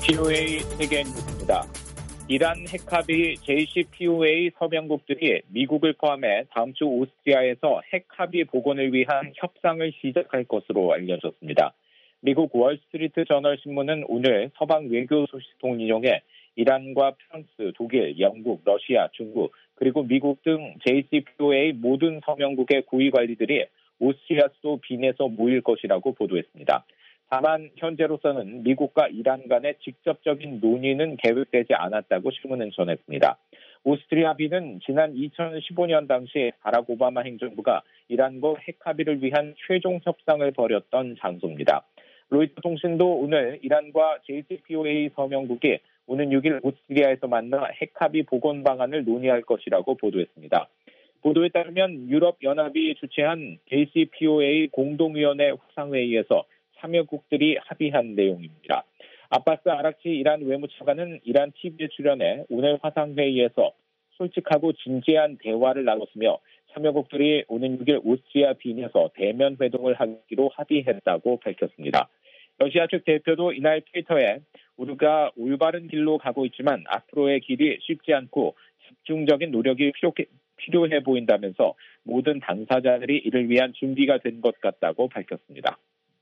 POA 세계 뉴스입니다. 이란 핵합의 JCPOA 서명국들이 미국을 포함해 다음 주 오스트리아에서 핵합의 복원을 위한 협상을 시작할 것으로 알려졌습니다. 미국 월스트리트 저널 신문은 오늘 서방 외교 소식통을 인용해 이란과 프랑스, 독일, 영국, 러시아, 중국, 그리고 미국 등 JCPOA 모든 서명국의 고위 관리들이 오스트리아 수도 빈에서 모일 것이라고 보도했습니다. 다만 현재로서는 미국과 이란 간의 직접적인 논의는 계획되지 않았다고 신문은 전했습니다. 오스트리아 빈은 지난 2015년 당시 바락 오바마 행정부가 이란과 핵합의를 위한 최종 협상을 벌였던 장소입니다. 로이터 통신도 오늘 이란과 JCPOA 서명국이 오는 6일 오스트리아에서 만나 핵합의 복원 방안을 논의할 것이라고 보도했습니다. 보도에 따르면 유럽연합이 주최한 JCPOA 공동위원회 화상회의에서 참여국들이 합의한 내용입니다. 아바스 아락치 이란 외무차관은 이란 TV에 출연해 오늘 화상회의에서 솔직하고 진지한 대화를 나눴으며 참여국들이 오는 6일 오스트리아 빈에서 대면 회동을 하기로 합의했다고 밝혔습니다. 러시아 측 대표도 이날 트위터에 우리가 올바른 길로 가고 있지만 앞으로의 길이 쉽지 않고 집중적인 노력이 필요해 보인다면서 모든 당사자들이 이를 위한 준비가 된 것 같다고 밝혔습니다.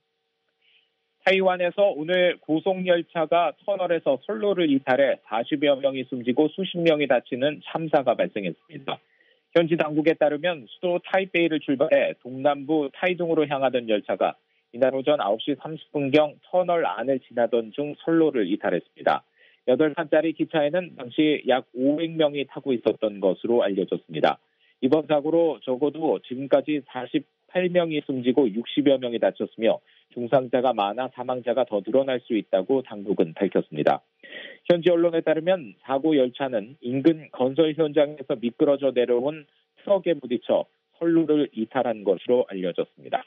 타이완에서 오늘 고속열차가 터널에서 선로를 이탈해 40여 명이 숨지고 수십 명이 다치는 참사가 발생했습니다. 현지 당국에 따르면 수도 타이베이를 출발해 동남부 타이둥으로 향하던 열차가 이날 오전 9시 30분경 터널 안을 지나던 중 선로를 이탈했습니다. 8칸짜리 기차에는 당시 약 500명이 타고 있었던 것으로 알려졌습니다. 이번 사고로 적어도 지금까지 48명이 숨지고 60여 명이 다쳤으며 중상자가 많아 사망자가 더 늘어날 수 있다고 당국은 밝혔습니다. 현지 언론에 따르면 사고 열차는 인근 건설 현장에서 미끄러져 내려온 트럭에 부딪혀 선로를 이탈한 것으로 알려졌습니다.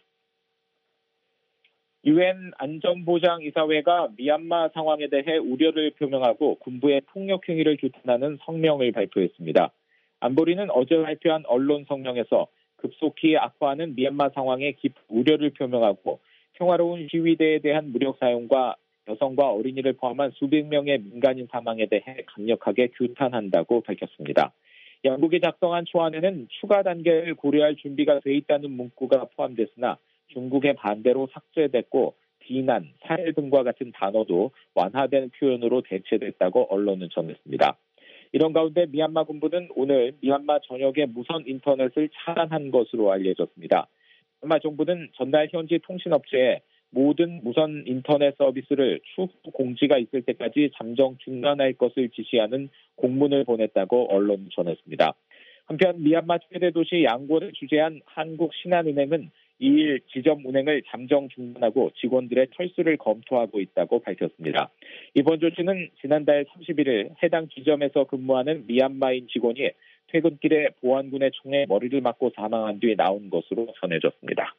UN 안전보장이사회가 미얀마 상황에 대해 우려를 표명하고 군부의 폭력 행위를 규탄하는 성명을 발표했습니다. 안보리는 어제 발표한 언론 성명에서 급속히 악화하는 미얀마 상황에 깊은 우려를 표명하고 평화로운 시위대에 대한 무력 사용과 여성과 어린이를 포함한 수백 명의 민간인 사망에 대해 강력하게 규탄한다고 밝혔습니다. 영국이 작성한 초안에는 추가 단계를 고려할 준비가 돼 있다는 문구가 포함됐으나 중국의 반대로 삭제됐고 비난, 살해 등과 같은 단어도 완화된 표현으로 대체됐다고 언론은 전했습니다. 이런 가운데 미얀마 군부는 오늘 미얀마 전역의 무선 인터넷을 차단한 것으로 알려졌습니다. 미얀마 정부는 전날 현지 통신업체에 모든 무선 인터넷 서비스를 추후 공지가 있을 때까지 잠정 중단할 것을 지시하는 공문을 보냈다고 언론은 전했습니다. 한편 미얀마 최대 도시 양곤을 주재한 한국신한은행은 2일 지점 운행을 잠정 중단하고 직원들의 철수를 검토하고 있다고 밝혔습니다. 이번 조치는 지난달 31일 해당 지점에서 근무하는 미얀마인 직원이 퇴근길에 보안군의 총에 머리를 맞고 사망한 뒤 나온 것으로 전해졌습니다.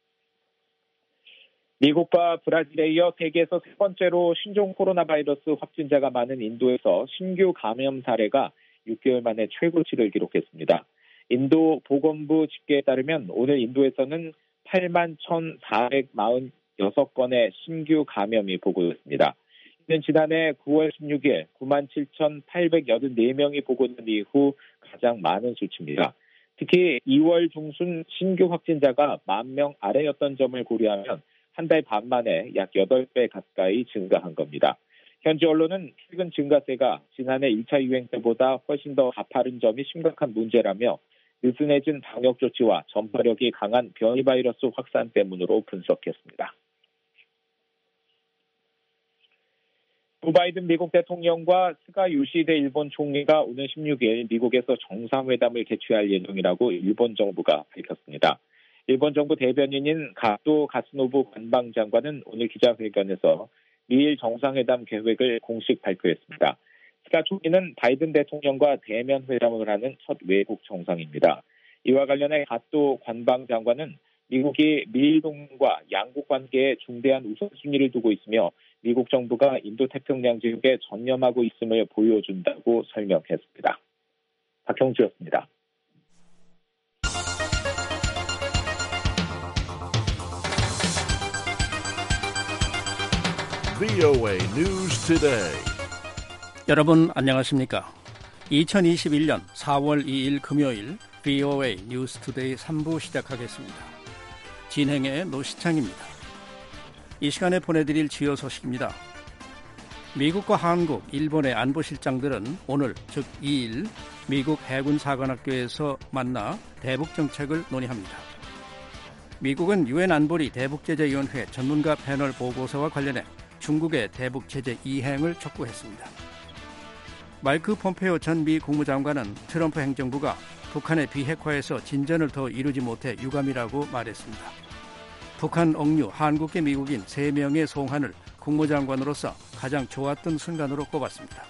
미국과 브라질에 이어 세계에서 세 번째로 신종 코로나 바이러스 확진자가 많은 인도에서 신규 감염 사례가 6개월 만에 최고치를 기록했습니다. 인도 보건부 집계에 따르면 오늘 인도에서는 8만 1,446건의 신규 감염이 보고됐습니다. 이는 지난해 9월 16일 9만 7,884명이 보고된 이후 가장 많은 수치입니다. 특히 2월 중순 신규 확진자가 10,000명 아래였던 점을 고려하면 한 달 반 만에 약 8배 가까이 증가한 겁니다. 현지 언론은 최근 증가세가 지난해 1차 유행 때보다 훨씬 더 가파른 점이 심각한 문제라며 느슨해진 방역 조치와 전파력이 강한 변이 바이러스 확산 때문으로 분석했습니다. 조 바이든 미국 대통령과 스가 요시히데 일본 총리가 오는 16일 미국에서 정상회담을 개최할 예정이라고 일본 정부가 밝혔습니다. 일본 정부 대변인인 가토 가스노부 관방장관은 오늘 기자회견에서 미일 정상회담 계획을 공식 발표했습니다. 스가 총리는 바이든 대통령과 대면 회담을 하는 첫 외국 정상입니다. 이와 관련해 가토 관방장관은 미국이 미일 동맹과 양국 관계에 중대한 우선순위를 두고 있으며 미국 정부가 인도태평양 지역에 전념하고 있음을 보여준다고 설명했습니다. 박형주였습니다. VOA News Today. 여러분 안녕하십니까? 2021년 4월 2일 금요일 VOA News Today 3부 시작하겠습니다. 진행의 노시창입니다. 이 시간에 보내드릴 주요 소식입니다. 미국과 한국, 일본의 안보실장들은 오늘 즉 2일 미국 해군사관학교에서 만나 대북정책을 논의합니다. 미국은 유엔 안보리 대북제재위원회 전문가 패널 보고서와 관련해 중국의 대북제재 이행을 촉구했습니다. 마이크 폼페오 전 미 국무장관은 트럼프 행정부가 북한의 비핵화에서 진전을 더 이루지 못해 유감이라고 말했습니다. 북한 억류 한국계 미국인 3명의 송환을 국무장관으로서 가장 좋았던 순간으로 꼽았습니다.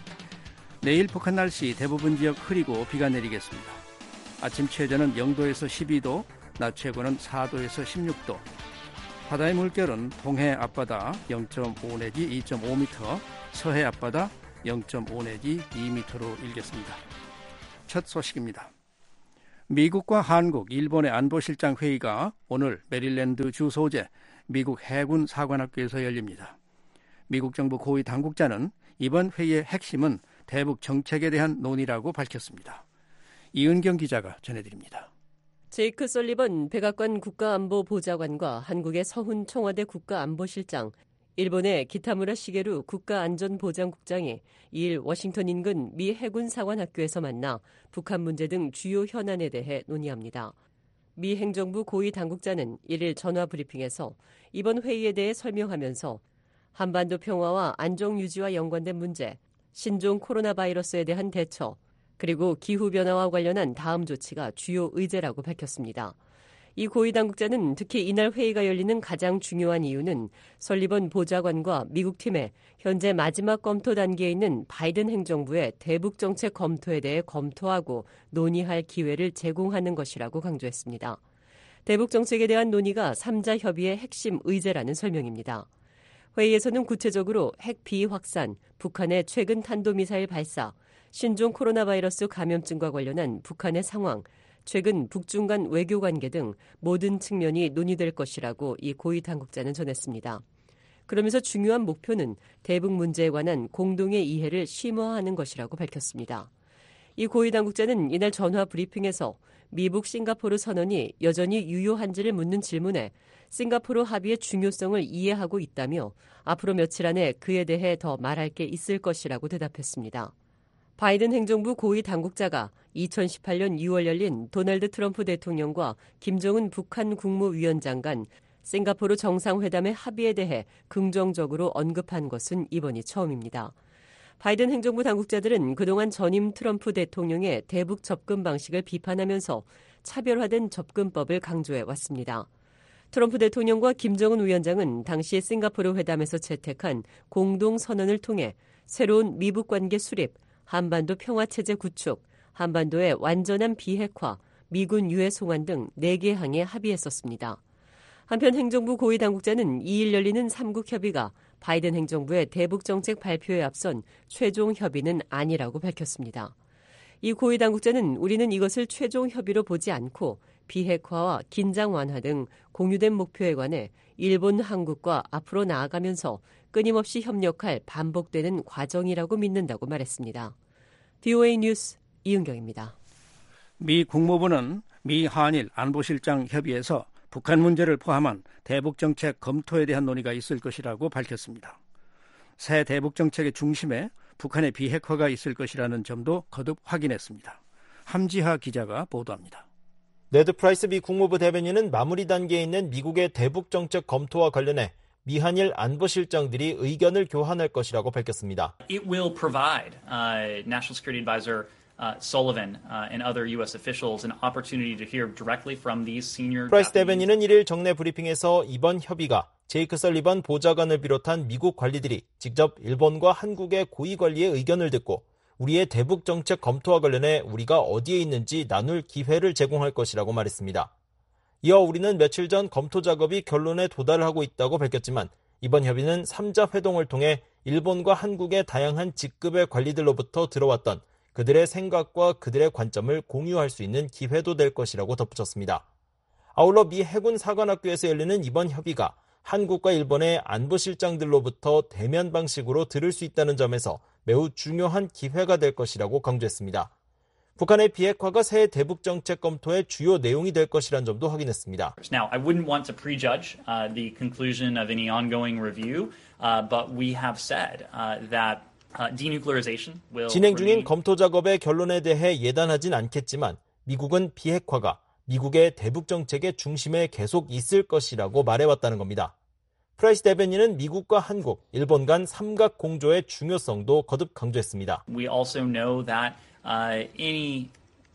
내일 북한 날씨 대부분 지역 흐리고 비가 내리겠습니다. 아침 최저는 0도에서 12도, 낮 최고는 4도에서 16도. 바다의 물결은 동해 앞바다 0.5 내지 2.5m, 서해 앞바다 0.5 내지 2m로 일겠습니다. 첫 소식입니다. 미국과 한국, 일본의 안보실장 회의가 오늘 메릴랜드 주 소재 미국 해군 사관학교에서 열립니다. 미국 정부 고위 당국자는 이번 회의의 핵심은 대북 정책에 대한 논의라고 밝혔습니다. 이은경 기자가 전해드립니다. 제이크 설리번 백악관 국가안보보좌관과 한국의 서훈 청와대 국가안보실장, 일본의 기타무라 시게루 국가안전보장국장이 2일 워싱턴 인근 미 해군사관학교에서 만나 북한 문제 등 주요 현안에 대해 논의합니다. 미 행정부 고위 당국자는 1일 전화 브리핑에서 이번 회의에 대해 설명하면서 한반도 평화와 안정 유지와 연관된 문제, 신종 코로나 바이러스에 대한 대처, 그리고 기후변화와 관련한 다음 조치가 주요 의제라고 밝혔습니다. 이 고위 당국자는 특히 이날 회의가 열리는 가장 중요한 이유는 설리번 보좌관과 미국 팀의 현재 마지막 검토 단계에 있는 바이든 행정부의 대북 정책 검토에 대해 검토하고 논의할 기회를 제공하는 것이라고 강조했습니다. 대북 정책에 대한 논의가 3자 협의의 핵심 의제라는 설명입니다. 회의에서는 구체적으로 핵 비확산, 북한의 최근 탄도미사일 발사, 신종 코로나 바이러스 감염증과 관련한 북한의 상황, 최근 북중 간 외교관계 등 모든 측면이 논의될 것이라고 이 고위 당국자는 전했습니다. 그러면서 중요한 목표는 대북 문제에 관한 공동의 이해를 심화하는 것이라고 밝혔습니다. 이 고위 당국자는 이날 전화 브리핑에서 미북 싱가포르 선언이 여전히 유효한지를 묻는 질문에 싱가포르 합의의 중요성을 이해하고 있다며 앞으로 며칠 안에 그에 대해 더 말할 게 있을 것이라고 대답했습니다. 바이든 행정부 고위 당국자가 2018년 6월 열린 도널드 트럼프 대통령과 김정은 북한 국무위원장 간 싱가포르 정상회담의 합의에 대해 긍정적으로 언급한 것은 이번이 처음입니다. 바이든 행정부 당국자들은 그동안 전임 트럼프 대통령의 대북 접근 방식을 비판하면서 차별화된 접근법을 강조해 왔습니다. 트럼프 대통령과 김정은 위원장은 당시 싱가포르 회담에서 채택한 공동선언을 통해 새로운 미북 관계 수립, 한반도 평화체제 구축, 한반도의 완전한 비핵화, 미군 유해 송환 등 4개 항에 합의했었습니다. 한편 행정부 고위 당국자는 2일 열리는 3국 협의가 바이든 행정부의 대북 정책 발표에 앞선 최종 협의는 아니라고 밝혔습니다. 이 고위 당국자는 우리는 이것을 최종 협의로 보지 않고 비핵화와 긴장 완화 등 공유된 목표에 관해 일본, 한국과 앞으로 나아가면서 끊임없이 협력할 반복되는 과정이라고 믿는다고 말했습니다. VOA 뉴스 이은경입니다. 미 국무부는 미 한일 안보실장 협의에서 북한 문제를 포함한 대북 정책 검토에 대한 논의가 있을 것이라고 밝혔습니다. 새 대북 정책의 중심에 북한의 비핵화가 있을 것이라는 점도 거듭 확인했습니다. 함지하 기자가 보도합니다. 네드 프라이스 미 국무부 대변인은 마무리 단계에 있는 미국의 대북 정책 검토와 관련해 미한일 안보실장들이 의견을 교환할 것이라고 밝혔습니다. It will provide National Security Advisor Sullivan and other U.S. officials an opportunity to hear directly from these senior. 프라이스 대변인은 1일 정례 브리핑에서 이번 협의가 제이크 설리번 보좌관을 비롯한 미국 관리들이 직접 일본과 한국의 고위 관리의 의견을 듣고 우리의 대북 정책 검토와 관련해 우리가 어디에 있는지 나눌 기회를 제공할 것이라고 말했습니다. 이어 우리는 며칠 전 검토 작업이 결론에 도달하고 있다고 밝혔지만 이번 협의는 3자 회동을 통해 일본과 한국의 다양한 직급의 관리들로부터 들어왔던 그들의 생각과 그들의 관점을 공유할 수 있는 기회도 될 것이라고 덧붙였습니다. 아울러 미 해군 사관학교에서 열리는 이번 협의가 한국과 일본의 안보실장들로부터 대면 방식으로 들을 수 있다는 점에서 매우 중요한 기회가 될 것이라고 강조했습니다. 북한의 비핵화가 새 대북 정책 검토의 주요 내용이 될 것이란 점도 확인했습니다. Now, I wouldn't want to prejudge the conclusion of any ongoing review, but we have said that denuclearization will 진행 중인 검토 작업의 결론에 대해 예단하진 않겠지만 미국은 비핵화가 미국의 대북 정책의 중심에 계속 있을 것이라고 말해왔다는 겁니다. 프라이스 대변인은 미국과 한국, 일본 간 삼각 공조의 중요성도 거듭 강조했습니다. We also know that any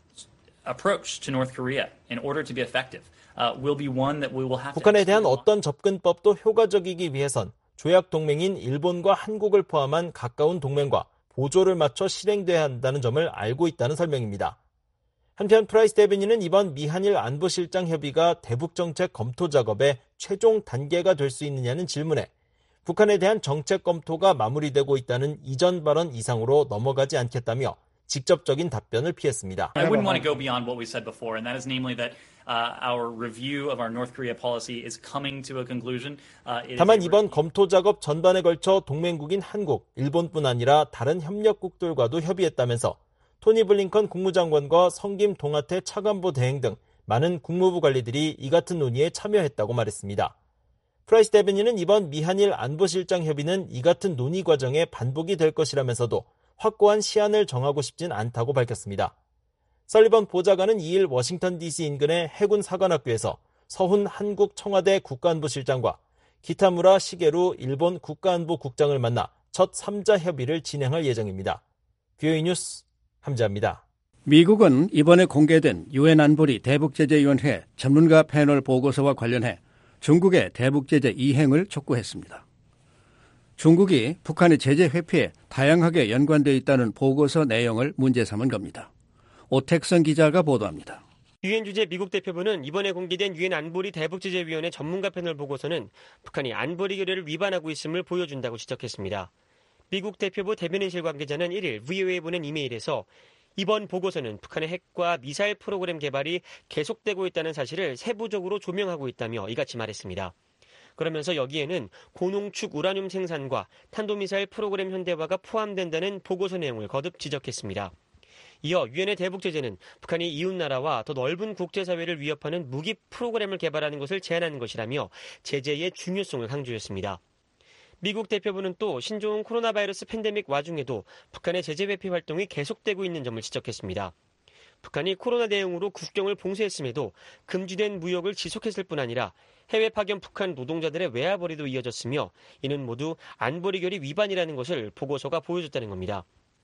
approach to North Korea, in order to be effective, will be one that we will have to. 북한에 대한 어떤 접근법도 효과적이기 위해선 조약 동맹인 일본과 한국을 포함한 가까운 동맹과 보조를 맞춰 실행돼야 한다는 점을 알고 있다는 설명입니다. 한편 프라이스 대변인은 이번 미한일 안보실장 협의가 대북정책 검토 작업의 최종 단계가 될 수 있느냐는 질문에 북한에 대한 정책 검토가 마무리되고 있다는 이전 발언 이상으로 넘어가지 않겠다며 직접적인 답변을 피했습니다. I wouldn't want to go beyond what we said before, and that is namely that our review of our North Korea policy is coming to a conclusion. 다만 이번 검토 작업 전반에 걸쳐 동맹국인 한국, 일본뿐 아니라 다른 협력국들과도 협의했다면서 토니 블링컨 국무장관과 성김 동아태 차관보 대행 등 많은 국무부 관리들이 이 같은 논의에 참여했다고 말했습니다. 프라이스 대변인은 이번 미한일 안보실장 협의는 이 같은 논의 과정의 반복이 될 것이라면서도 확고한 시한을 정하고 싶진 않다고 밝혔습니다. 설리번 보좌관은 2일 워싱턴 DC 인근의 해군 사관학교에서 서훈 한국 청와대 국가안보실장과 기타무라 시게루 일본 국가안보국장을 만나 첫 3자 협의를 진행할 예정입니다. VOA 뉴스 함재합니다. 미국은 이번에 공개된 유엔 안보리 대북제재위원회 전문가 패널 보고서와 관련해 중국의 대북제재 이행을 촉구했습니다. 중국이 북한의 제재 회피에 다양하게 연관되어 있다는 보고서 내용을 문제 삼은 겁니다. 오택선 기자가 보도합니다. 유엔 주재 미국 대표부는 이번에 공개된 유엔 안보리 대북제재위원회 전문가 패널 보고서는 북한이 안보리 결의를 위반하고 있음을 보여준다고 지적했습니다. 미국 대표부 대변인실 관계자는 1일 VOA에 보낸 이메일에서 이번 보고서는 북한의 핵과 미사일 프로그램 개발이 계속되고 있다는 사실을 세부적으로 조명하고 있다며 이같이 말했습니다. 그러면서 여기에는 고농축 우라늄 생산과 탄도미사일 프로그램 현대화가 포함된다는 보고서 내용을 거듭 지적했습니다. 이어 유엔의 대북제재는 북한이 이웃나라와 더 넓은 국제사회를 위협하는 무기 프로그램을 개발하는 것을 제한하는 것이라며 제재의 중요성을 강조했습니다. 미국 대표부는 또 신종 코로나 바이러스 팬데믹 와중에도 북한의 제재 회피 활동이 계속되고 있는 점을 지적했습니다. 북한이 코로나 대응으로 국경을 봉쇄했음에도 금지된 무역을 지속했을 뿐 아니라 해외 파견 북한 노동자들의 외화벌이도 이어졌으며 이는 모두 안보리 결의 위반이라는 것을 보고서가 보여줬다는 겁니다.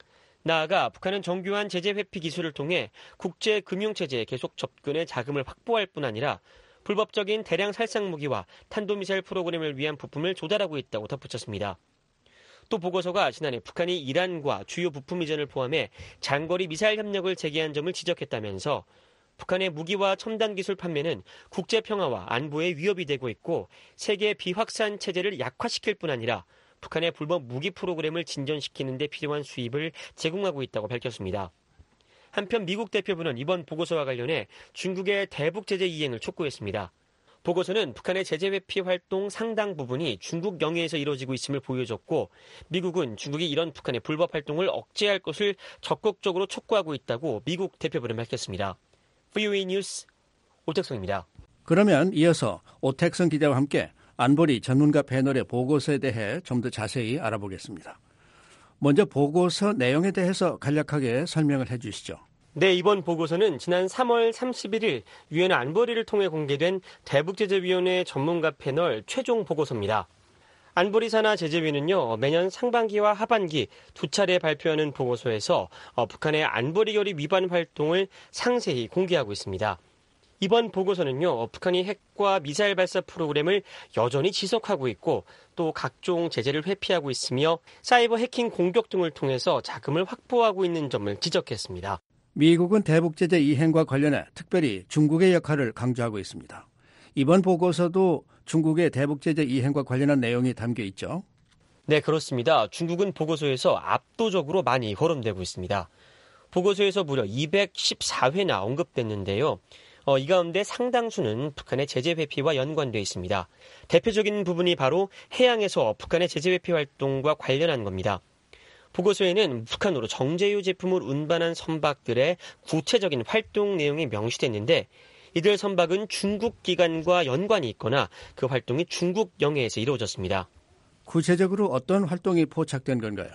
나아가 북한은 정교한 제재 회피 기술을 통해 국제 금융체제에 계속 접근해 자금을 확보할 뿐 아니라 불법적인 대량 살상 무기와 탄도미사일 프로그램을 위한 부품을 조달하고 있다고 덧붙였습니다. 또 보고서가 지난해 북한이 이란과 주요 부품 이전을 포함해 장거리 미사일 협력을 재개한 점을 지적했다면서 북한의 무기와 첨단 기술 판매는 국제 평화와 안보에 위협이 되고 있고 세계 비확산 체제를 약화시킬 뿐 아니라 북한의 불법 무기 프로그램을 진전시키는 데 필요한 수입을 제공하고 있다고 밝혔습니다. 한편 미국 대표부는 이번 보고서와 관련해 중국의 대북 제재 이행을 촉구했습니다. 보고서는 북한의 제재 회피 활동 상당 부분이 중국 영해에서 이루어지고 있음을 보여줬고 미국은 중국이 이런 북한의 불법 활동을 억제할 것을 적극적으로 촉구하고 있다고 미국 대표부는 밝혔습니다. VOA 뉴스 오택성입니다. 그러면 이어서 오택성 기자와 함께 안보리 전문가 패널의 보고서에 대해 좀 더 자세히 알아보겠습니다. 먼저 보고서 내용에 대해서 간략하게 설명을 해 주시죠. 네, 이번 보고서는 지난 3월 31일 유엔 안보리를 통해 공개된 대북제재위원회 전문가 패널 최종 보고서입니다. 안보리 산하 제재위는요, 매년 상반기와 하반기 두 차례 발표하는 보고서에서 북한의 안보리 결의 위반 활동을 상세히 공개하고 있습니다. 이번 보고서는요, 북한이 핵과 미사일 발사 프로그램을 여전히 지속하고 있고 또 각종 제재를 회피하고 있으며 사이버 해킹 공격 등을 통해서 자금을 확보하고 있는 점을 지적했습니다. 미국은 대북제재 이행과 관련해 특별히 중국의 역할을 강조하고 있습니다. 이번 보고서도 중국의 대북제재 이행과 관련한 내용이 담겨 있죠? 네, 그렇습니다. 중국은 보고서에서 압도적으로 많이 거론되고 있습니다. 보고서에서 무려 214회나 언급됐는데요. 이 가운데 상당수는 북한의 제재 회피와 연관되어 있습니다. 대표적인 부분이 바로 해양에서 북한의 제재 회피 활동과 관련한 겁니다. 보고서에는 북한으로 정제유 제품을 운반한 선박들의 구체적인 활동 내용이 명시됐는데 이들 선박은 중국 기관과 연관이 있거나 그 활동이 중국 영해에서 이루어졌습니다. 구체적으로 어떤 활동이 포착된 건가요?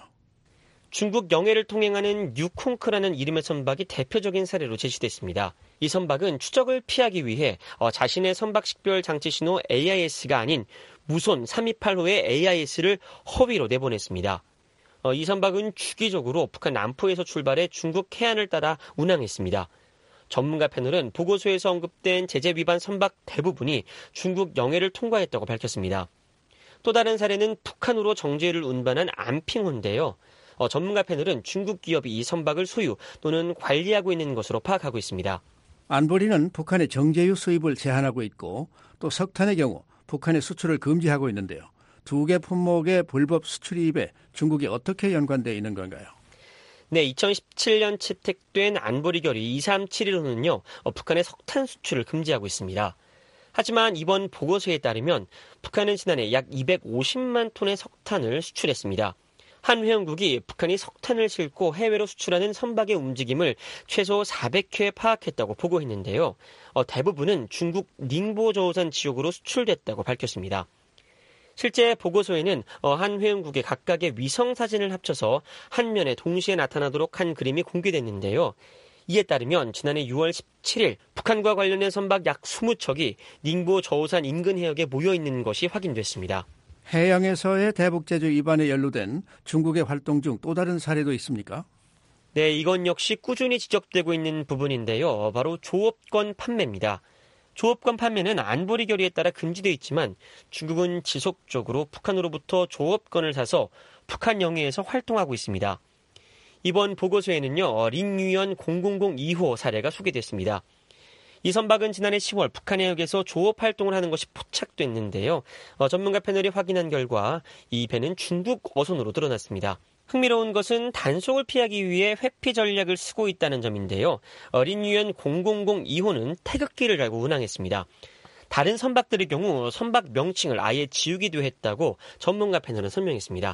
중국 영해를 통행하는 뉴콩크라는 이름의 선박이 대표적인 사례로 제시됐습니다. 이 선박은 추적을 피하기 위해 자신의 선박 식별 장치 신호 AIS가 아닌 무손 328호의 AIS를 허위로 내보냈습니다. 이 선박은 주기적으로 북한 남포에서 출발해 중국 해안을 따라 운항했습니다. 전문가 패널은 보고서에서 언급된 제재 위반 선박 대부분이 중국 영해를 통과했다고 밝혔습니다. 또 다른 사례는 북한으로 정제유를 운반한 안핑호인데요. 전문가 패널은 중국 기업이 이 선박을 소유 또는 관리하고 있는 것으로 파악하고 있습니다. 안보리는 북한의 정제유 수입을 제한하고 있고 또 석탄의 경우 북한의 수출을 금지하고 있는데요. 두 개 품목의 불법 수출입에 중국이 어떻게 연관되어 있는 건가요? 네, 2017년 채택된 안보리 결의 2371호는요, 북한의 석탄 수출을 금지하고 있습니다. 하지만 이번 보고서에 따르면 북한은 지난해 약 250만 톤의 석탄을 수출했습니다. 한 회원국이 북한이 석탄을 싣고 해외로 수출하는 선박의 움직임을 최소 400회 파악했다고 보고했는데요. 대부분은 중국 닝보저우산 지역으로 수출됐다고 밝혔습니다. 실제 보고서에는 한 회원국의 각각의 위성 사진을 합쳐서 한 면에 동시에 나타나도록 한 그림이 공개됐는데요. 이에 따르면 지난해 6월 17일 북한과 관련된 선박 약 20척이 닝보저우산 인근 해역에 모여 있는 것이 확인됐습니다. 해양에서의 대북제재 위반에 연루된 중국의 활동 중 또 다른 사례도 있습니까? 네, 이건 역시 꾸준히 지적되고 있는 부분인데요. 바로 조업권 판매입니다. 조업권 판매는 안보리 결의에 따라 금지되어 있지만 중국은 지속적으로 북한으로부터 조업권을 사서 북한 영해에서 활동하고 있습니다. 이번 보고서에는요, 링유연 0002호 사례가 소개됐습니다. 이 선박은 지난해 10월 북한 해역에서 조업 활동을 하는 것이 포착됐는데요. 전문가 패널이 확인한 결과 이 배는 중국 어선으로 드러났습니다. 흥미로운 것은 단속을 피하기 위해 회피 전략을 쓰고 있다는 점인데요. 린유연 0002호는 태극기를 달고 운항했습니다. 다른 선박들의 경우 선박 명칭을 아예 지우기도 했다고 전문가 패널은 설명했습니다.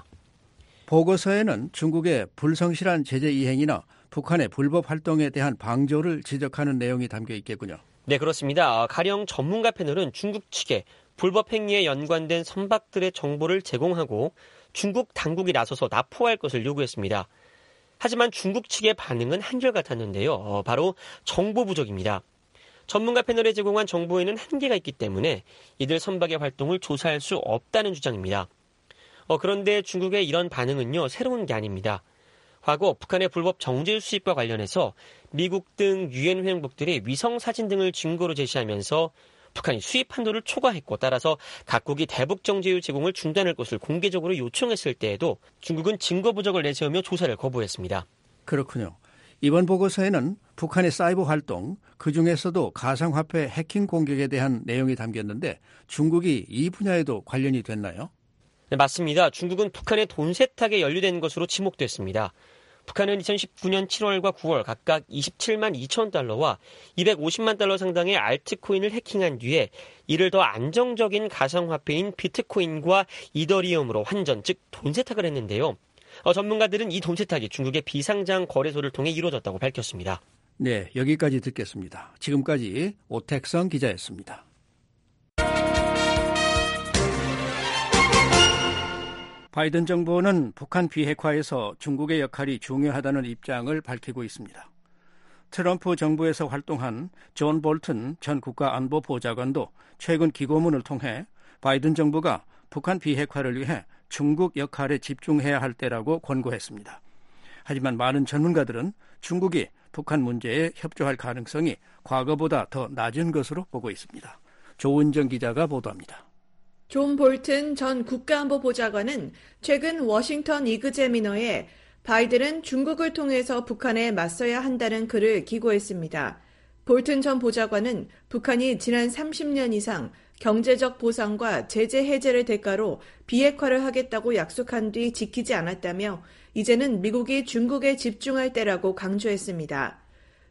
보고서에는 중국의 불성실한 제재 이행이나 북한의 불법 활동에 대한 방조를 지적하는 내용이 담겨 있겠군요. 네, 그렇습니다. 가령 전문가 패널은 중국 측에 불법 행위에 연관된 선박들의 정보를 제공하고 중국 당국이 나서서 납포할 것을 요구했습니다. 하지만 중국 측의 반응은 한결같았는데요. 바로 정보 부족입니다. 전문가 패널에 제공한 정보에는 한계가 있기 때문에 이들 선박의 활동을 조사할 수 없다는 주장입니다. 그런데 중국의 이런 반응은요, 새로운 게 아닙니다. 과거 북한의 불법 정제유 수입과 관련해서 미국 등 유엔 회원국들이 위성 사진 등을 증거로 제시하면서 북한이 수입 한도를 초과했고 따라서 각국이 대북 정제유 제공을 중단할 것을 공개적으로 요청했을 때에도 중국은 증거 부족을 내세우며 조사를 거부했습니다. 그렇군요. 이번 보고서에는 북한의 사이버 활동, 그중에서도 가상화폐 해킹 공격에 대한 내용이 담겼는데 중국이 이 분야에도 관련이 됐나요? 네, 맞습니다. 중국은 북한의 돈 세탁에 연루된 것으로 지목됐습니다. 북한은 2019년 7월과 9월 각각 27만 2천 달러와 250만 달러 상당의 알트코인을 해킹한 뒤에 이를 더 안정적인 가상화폐인 비트코인과 이더리움으로 환전, 즉 돈 세탁을 했는데요. 전문가들은 이 돈 세탁이 중국의 비상장 거래소를 통해 이루어졌다고 밝혔습니다. 네, 여기까지 듣겠습니다. 지금까지 오택성 기자였습니다. 바이든 정부는 북한 비핵화에서 중국의 역할이 중요하다는 입장을 밝히고 있습니다. 트럼프 정부에서 활동한 존 볼튼 전 국가안보보좌관도 최근 기고문을 통해 바이든 정부가 북한 비핵화를 위해 중국 역할에 집중해야 할 때라고 권고했습니다. 하지만 많은 전문가들은 중국이 북한 문제에 협조할 가능성이 과거보다 더 낮은 것으로 보고 있습니다. 조은정 기자가 보도합니다. 존 볼튼 전 국가안보보좌관은 최근 워싱턴 이그제미너에 바이든은 중국을 통해서 북한에 맞서야 한다는 글을 기고했습니다. 볼튼 전 보좌관은 북한이 지난 30년 이상 경제적 보상과 제재 해제를 대가로 비핵화를 하겠다고 약속한 뒤 지키지 않았다며 이제는 미국이 중국에 집중할 때라고 강조했습니다.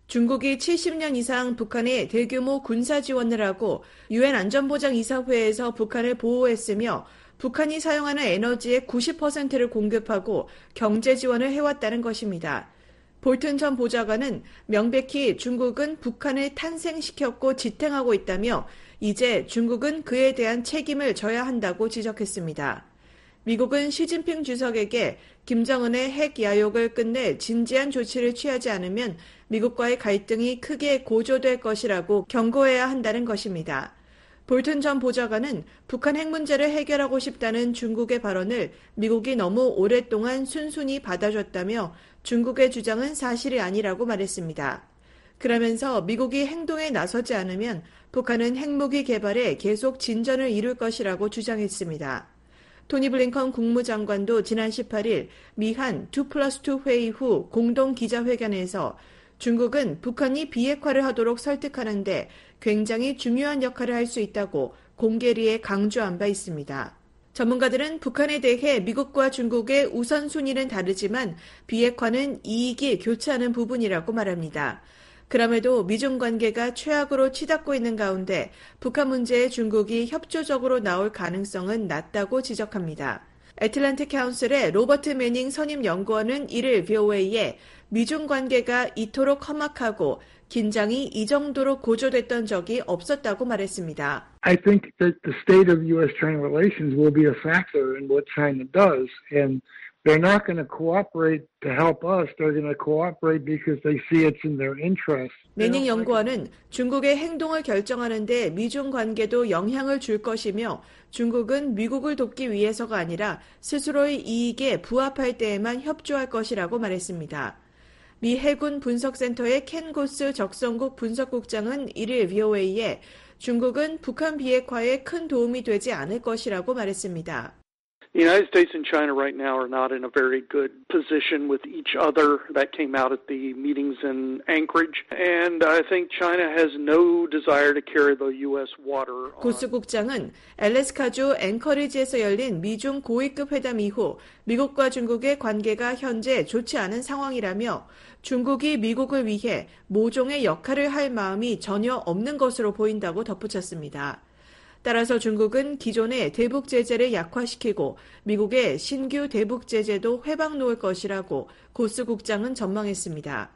중국이 70년 이상 북한에 대규모 군사 지원을 하고 유엔 안전보장이사회에서 북한을 보호했으며 북한이 사용하는 에너지의 90%를 공급하고 경제 지원을 해왔다는 것입니다. 볼튼 전 보좌관은 명백히 중국은 북한을 탄생시켰고 지탱하고 있다며 이제 중국은 그에 대한 책임을 져야 한다고 지적했습니다. 미국은 시진핑 주석에게 김정은의 핵 야욕을 끝내 진지한 조치를 취하지 않으면 미국과의 갈등이 크게 고조될 것이라고 경고해야 한다는 것입니다. 볼튼 전 보좌관은 북한 핵 문제를 해결하고 싶다는 중국의 발언을 미국이 너무 오랫동안 순순히 받아줬다며 중국의 주장은 사실이 아니라고 말했습니다. 그러면서 미국이 행동에 나서지 않으면 북한은 핵무기 개발에 계속 진전을 이룰 것이라고 주장했습니다. 토니 블링컨 국무장관도 지난 18일 미한 2+2 회의 후 공동 기자회견에서 중국은 북한이 비핵화를 하도록 설득하는데 굉장히 중요한 역할을 할 수 있다고 공개리에 강조한 바 있습니다. 전문가들은 북한에 대해 미국과 중국의 우선순위는 다르지만 비핵화는 이익이 교차하는 부분이라고 말합니다. 그럼에도 미중 관계가 최악으로 치닫고 있는 가운데 북한 문제에 중국이 협조적으로 나올 가능성은 낮다고 지적합니다. 애틀랜틱 카운슬의 로버트 매닝 선임 연구원은 1일 VOA에 미중 관계가 이토록 험악하고 긴장이 이 정도로 고조됐던 적이 없었다고 말했습니다. I think that the state of U.S.-China relations will be a factor in what China does, and they're not going to cooperate to help us. They're going to cooperate because they see it's in their interest. 매닝 연구원은 중국의 행동을 결정하는데 미중 관계도 영향을 줄 것이며 중국은 미국을 돕기 위해서가 아니라 스스로의 이익에 부합할 때에만 협조할 것이라고 말했습니다. 미 해군 분석센터의 켄 고스 적성국 분석국장은 1일 VOA에 중국은 북한 비핵화에 큰 도움이 되지 않을 것이라고 말했습니다. The United States and China right now are not in a very good position with each other. That came out at the meetings in Anchorage. And I think China has no desire to carry the U.S. water. 고스 국장은 알래스카주 앵커리지에서 열린 미중 고위급 회담 이후 미국과 중국의 관계가 현재 좋지 않은 상황이라며 중국이 미국을 위해 모종의 역할을 할 마음이 전혀 없는 것으로 보인다고 덧붙였습니다. 따라서 중국은 기존의 대북 제재를 약화시키고 미국의 신규 대북 제재도 회방 놓을 것이라고 고스 국장은 전망했습니다.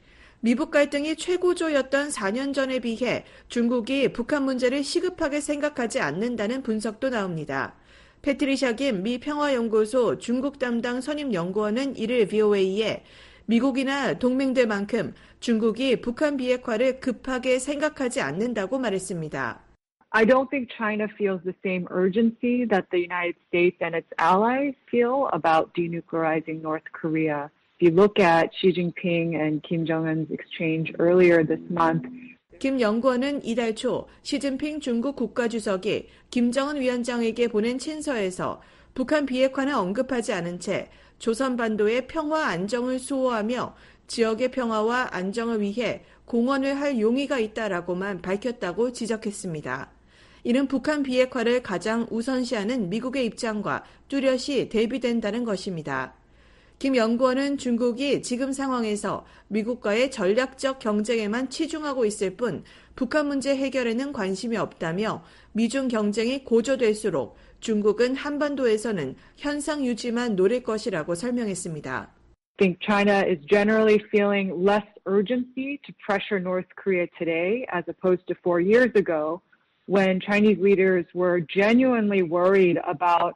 미북 갈등이 최고조였던 4년 전에 비해 중국이 북한 문제를 시급하게 생각하지 않는다는 분석도 나옵니다. 패트리샤 김 미 평화연구소 중국 담당 선임 연구원은 1일 VOA에 미국이나 동맹들만큼 중국이 북한 비핵화를 급하게 생각하지 않는다고 말했습니다. I don't think China feels the same urgency that the United States and its allies feel about denuclearizing North Korea. If you look at Xi Jinping and Kim Jong-un's exchange earlier this month, 김 연구원은 이달 초 시진핑 중국 국가주석이 김정은 위원장에게 보낸 친서에서 북한 비핵화는 언급하지 않은 채 조선반도의 평화 안정을 수호하며 지역의 평화와 안정을 위해 공헌을 할 용의가 있다라고만 밝혔다고 지적했습니다. 이는 북한 비핵화를 가장 우선시하는 미국의 입장과 뚜렷이 대비된다는 것입니다. 김 연구원은 중국이 지금 상황에서 미국과의 전략적 경쟁에만 치중하고 있을 뿐 북한 문제 해결에는 관심이 없다며 미중 경쟁이 고조될수록 중국은 한반도에서는 현상 유지만 노릴 것이라고 설명했습니다. I think China is generally feeling less urgency to pressure North Korea today as opposed to 4 years ago when Chinese leaders were genuinely worried about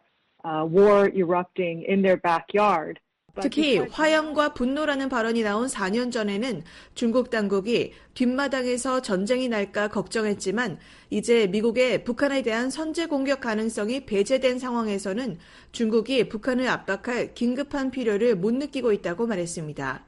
war erupting in their backyard. 특히 화염과 분노라는 발언이 나온 4년 전에는 중국 당국이 뒷마당에서 전쟁이 날까 걱정했지만 이제 미국의 북한에 대한 선제 공격 가능성이 배제된 상황에서는 중국이 북한을 압박할 긴급한 필요를 못 느끼고 있다고 말했습니다.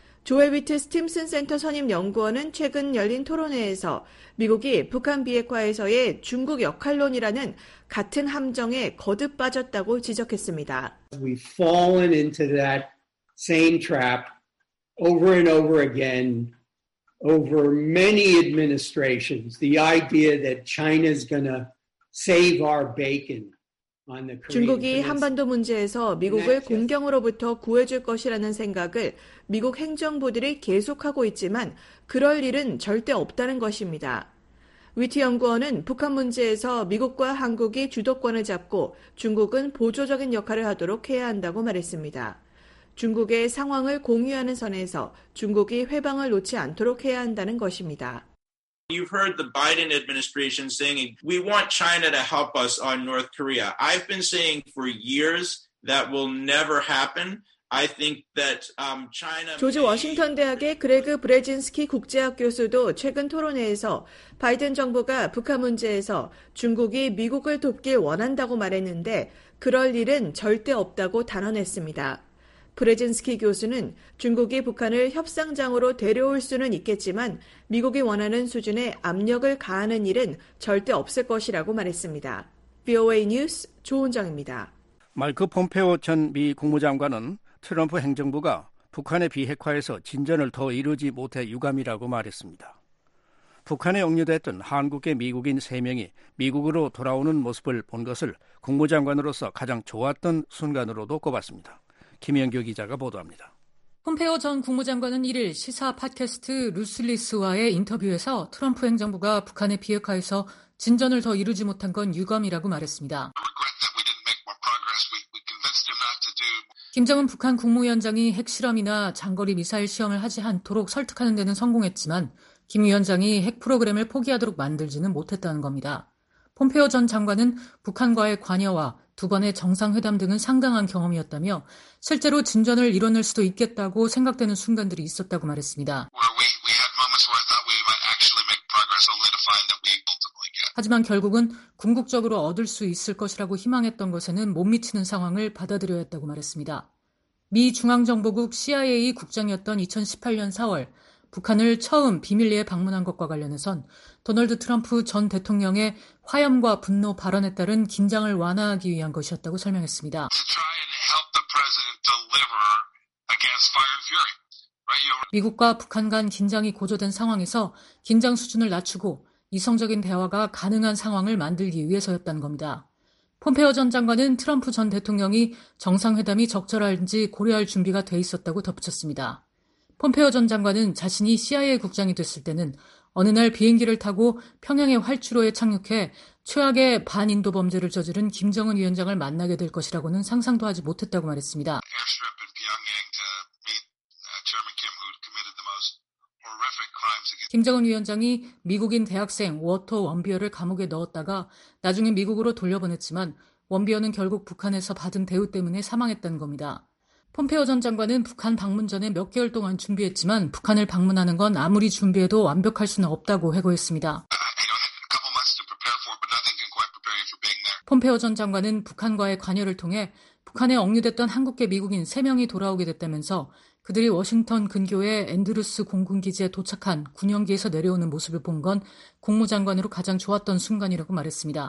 조엘 위트 스팀슨 센터 선임 연구원은 최근 열린 토론회에서 미국이 북한 비핵화에서의 중국 역할론이라는 같은 함정에 거듭 빠졌다고 지적했습니다. We've fallen into that same trap over and over again over many administrations. The idea that China's going to save our bacon. 중국이 한반도 문제에서 미국을 공경으로부터 구해줄 것이라는 생각을 미국 행정부들이 계속하고 있지만 그럴 일은 절대 없다는 것입니다. 위트 연구원은 북한 문제에서 미국과 한국이 주도권을 잡고 중국은 보조적인 역할을 하도록 해야 한다고 말했습니다. 중국의 상황을 공유하는 선에서 중국이 회방을 놓지 않도록 해야 한다는 것입니다. You've heard the Biden administration saying, we want China to help us on North Korea. I've been saying for years that will never happen. I think that China... 조지 워싱턴 대학의 그레그 브레진스키 국제학 교수도 최근 토론회에서 바이든 정부가 북한 문제에서 중국이 미국을 돕길 원한다고 말했는데 그럴 일은 절대 없다고 단언했습니다. 브레진스키 교수는 중국이 북한을 협상장으로 데려올 수는 있겠지만 미국이 원하는 수준의 압력을 가하는 일은 절대 없을 것이라고 말했습니다. VOA 뉴스 조은정입니다. 마이크 폼페오 전 미 국무장관은 트럼프 행정부가 북한의 비핵화에서 진전을 더 이루지 못해 유감이라고 말했습니다. 북한에 억류됐던 한국계 미국인 3명이 미국으로 돌아오는 모습을 본 것을 국무장관으로서 가장 좋았던 순간으로도 꼽았습니다. 김영규 기자가 보도합니다. 폼페오 전 국무장관은 1일 시사 팟캐스트 루슬리스와의 인터뷰에서 트럼프 행정부가 북한의 비핵화에서 진전을 더 이루지 못한 건 유감이라고 말했습니다. 김정은 북한 국무위원장이 핵실험이나 장거리 미사일 시험을 하지 않도록 설득하는 데는 성공했지만 김 위원장이 핵 프로그램을 포기하도록 만들지는 못했다는 겁니다. 폼페오 전 장관은 북한과의 관여와 2번의 정상회담 등은 상당한 경험이었다며 실제로 진전을 이뤄낼 수도 있겠다고 생각되는 순간들이 있었다고 말했습니다. 하지만 결국은 궁극적으로 얻을 수 있을 것이라고 희망했던 것에는 못 미치는 상황을 받아들여야 했다고 말했습니다. 미 중앙정보국 CIA 국장이었던 2018년 4월 북한을 처음 비밀리에 방문한 것과 관련해선 도널드 트럼프 전 대통령의 화염과 분노 발언에 따른 긴장을 완화하기 위한 것이었다고 설명했습니다. 미국과 북한 간 긴장이 고조된 상황에서 긴장 수준을 낮추고 이성적인 대화가 가능한 상황을 만들기 위해서였다는 겁니다. 폼페오 전 장관은 트럼프 전 대통령이 정상회담이 적절한지 고려할 준비가 돼 있었다고 덧붙였습니다. 폼페오 전 장관은 자신이 CIA 국장이 됐을 때는 어느 날 비행기를 타고 평양의 활주로에 착륙해 최악의 반인도 범죄를 저지른 김정은 위원장을 만나게 될 것이라고는 상상도 하지 못했다고 말했습니다. 김정은 위원장이 미국인 대학생 워터 원비어를 감옥에 넣었다가 나중에 미국으로 돌려보냈지만 원비어는 결국 북한에서 받은 대우 때문에 사망했다는 겁니다. 폼페오 전 장관은 북한 방문 전에 몇 개월 동안 준비했지만 북한을 방문하는 건 아무리 준비해도 완벽할 수는 없다고 회고했습니다. 폼페오 전 장관은 북한과의 관여를 통해 북한에 억류됐던 한국계 미국인 3명이 돌아오게 됐다면서 그들이 워싱턴 근교의 앤드루스 공군기지에 도착한 군용기에서 내려오는 모습을 본 건 국무장관으로 가장 좋았던 순간이라고 말했습니다.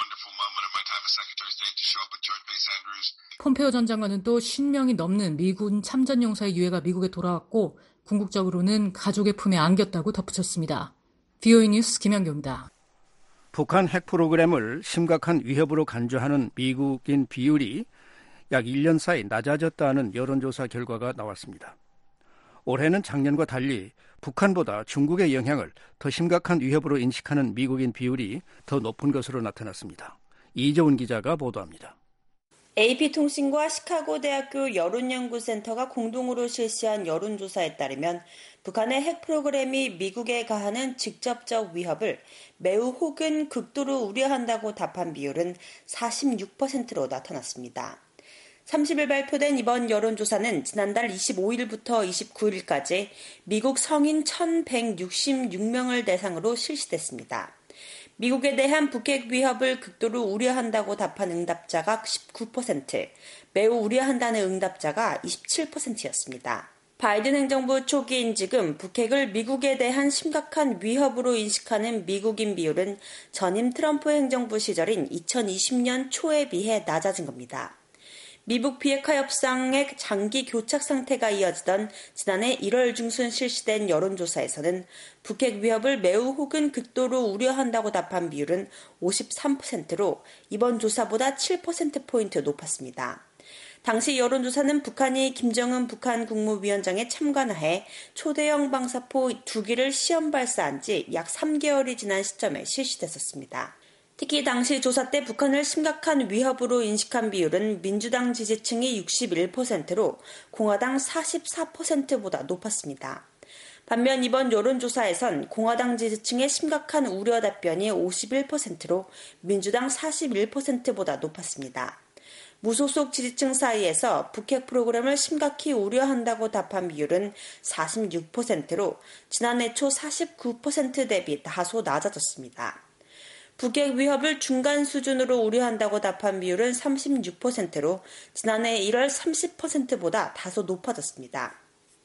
폼페오 전 장관은 또 50명이 넘는 미군 참전용사의 유해가 미국에 돌아왔고 궁극적으로는 가족의 품에 안겼다고 덧붙였습니다. VOA 뉴스 김현교입니다. 북한 핵 프로그램을 심각한 위협으로 간주하는 미국인 비율이 약 1년 사이 낮아졌다는 여론조사 결과가 나왔습니다. 올해는 작년과 달리 북한보다 중국의 영향을 더 심각한 위협으로 인식하는 미국인 비율이 더 높은 것으로 나타났습니다. 이재훈 기자가 보도합니다. AP통신과 시카고대학교 여론연구센터가 공동으로 실시한 여론조사에 따르면 북한의 핵 프로그램이 미국에 가하는 직접적 위협을 매우 혹은 극도로 우려한다고 답한 비율은 46%로 나타났습니다. 30일 발표된 이번 여론조사는 지난달 25일부터 29일까지 미국 성인 1,166명을 대상으로 실시됐습니다. 미국에 대한 북핵 위협을 극도로 우려한다고 답한 응답자가 19%, 매우 우려한다는 응답자가 27%였습니다. 바이든 행정부 초기인 지금 북핵을 미국에 대한 심각한 위협으로 인식하는 미국인 비율은 전임 트럼프 행정부 시절인 2020년 초에 비해 낮아진 겁니다. 미북 비핵화 협상의 장기 교착 상태가 이어지던 지난해 1월 중순 실시된 여론조사에서는 북핵 위협을 매우 혹은 극도로 우려한다고 답한 비율은 53%로 이번 조사보다 7%포인트 높았습니다. 당시 여론조사는 북한이 김정은 북한 국무위원장의 참관하에 초대형 방사포 2기를 시험 발사한 지 약 3개월이 지난 시점에 실시됐었습니다. 특히 당시 조사 때 북한을 심각한 위협으로 인식한 비율은 민주당 지지층이 61%로 공화당 44%보다 높았습니다. 반면 이번 여론조사에선 공화당 지지층의 심각한 우려 답변이 51%로 민주당 41%보다 높았습니다. 무소속 지지층 사이에서 북핵 프로그램을 심각히 우려한다고 답한 비율은 46%로 지난해 초 49% 대비 다소 낮아졌습니다. 북핵 위협을 중간 수준으로 우려한다고 답한 비율은 36%로 지난해 1월 30%보다 다소 높아졌습니다.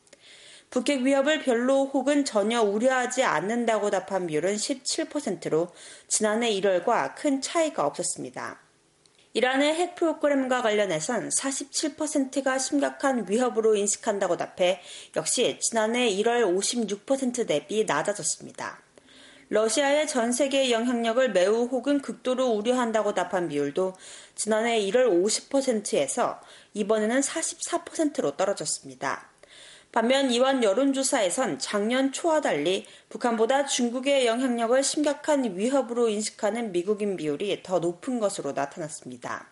북핵 위협을 별로 혹은 전혀 우려하지 않는다고 답한 비율은 17%로 지난해 1월과 큰 차이가 없었습니다. 이란의 핵 프로그램과 관련해선 47%가 심각한 위협으로 인식한다고 답해 역시 지난해 1월 56% 대비 낮아졌습니다. 러시아의 전 세계 영향력을 매우 혹은 극도로 우려한다고 답한 비율도 지난해 1월 50%에서 이번에는 44%로 떨어졌습니다. 반면 이번 여론조사에선 작년 초와 달리 북한보다 중국의 영향력을 심각한 위협으로 인식하는 미국인 비율이 더 높은 것으로 나타났습니다.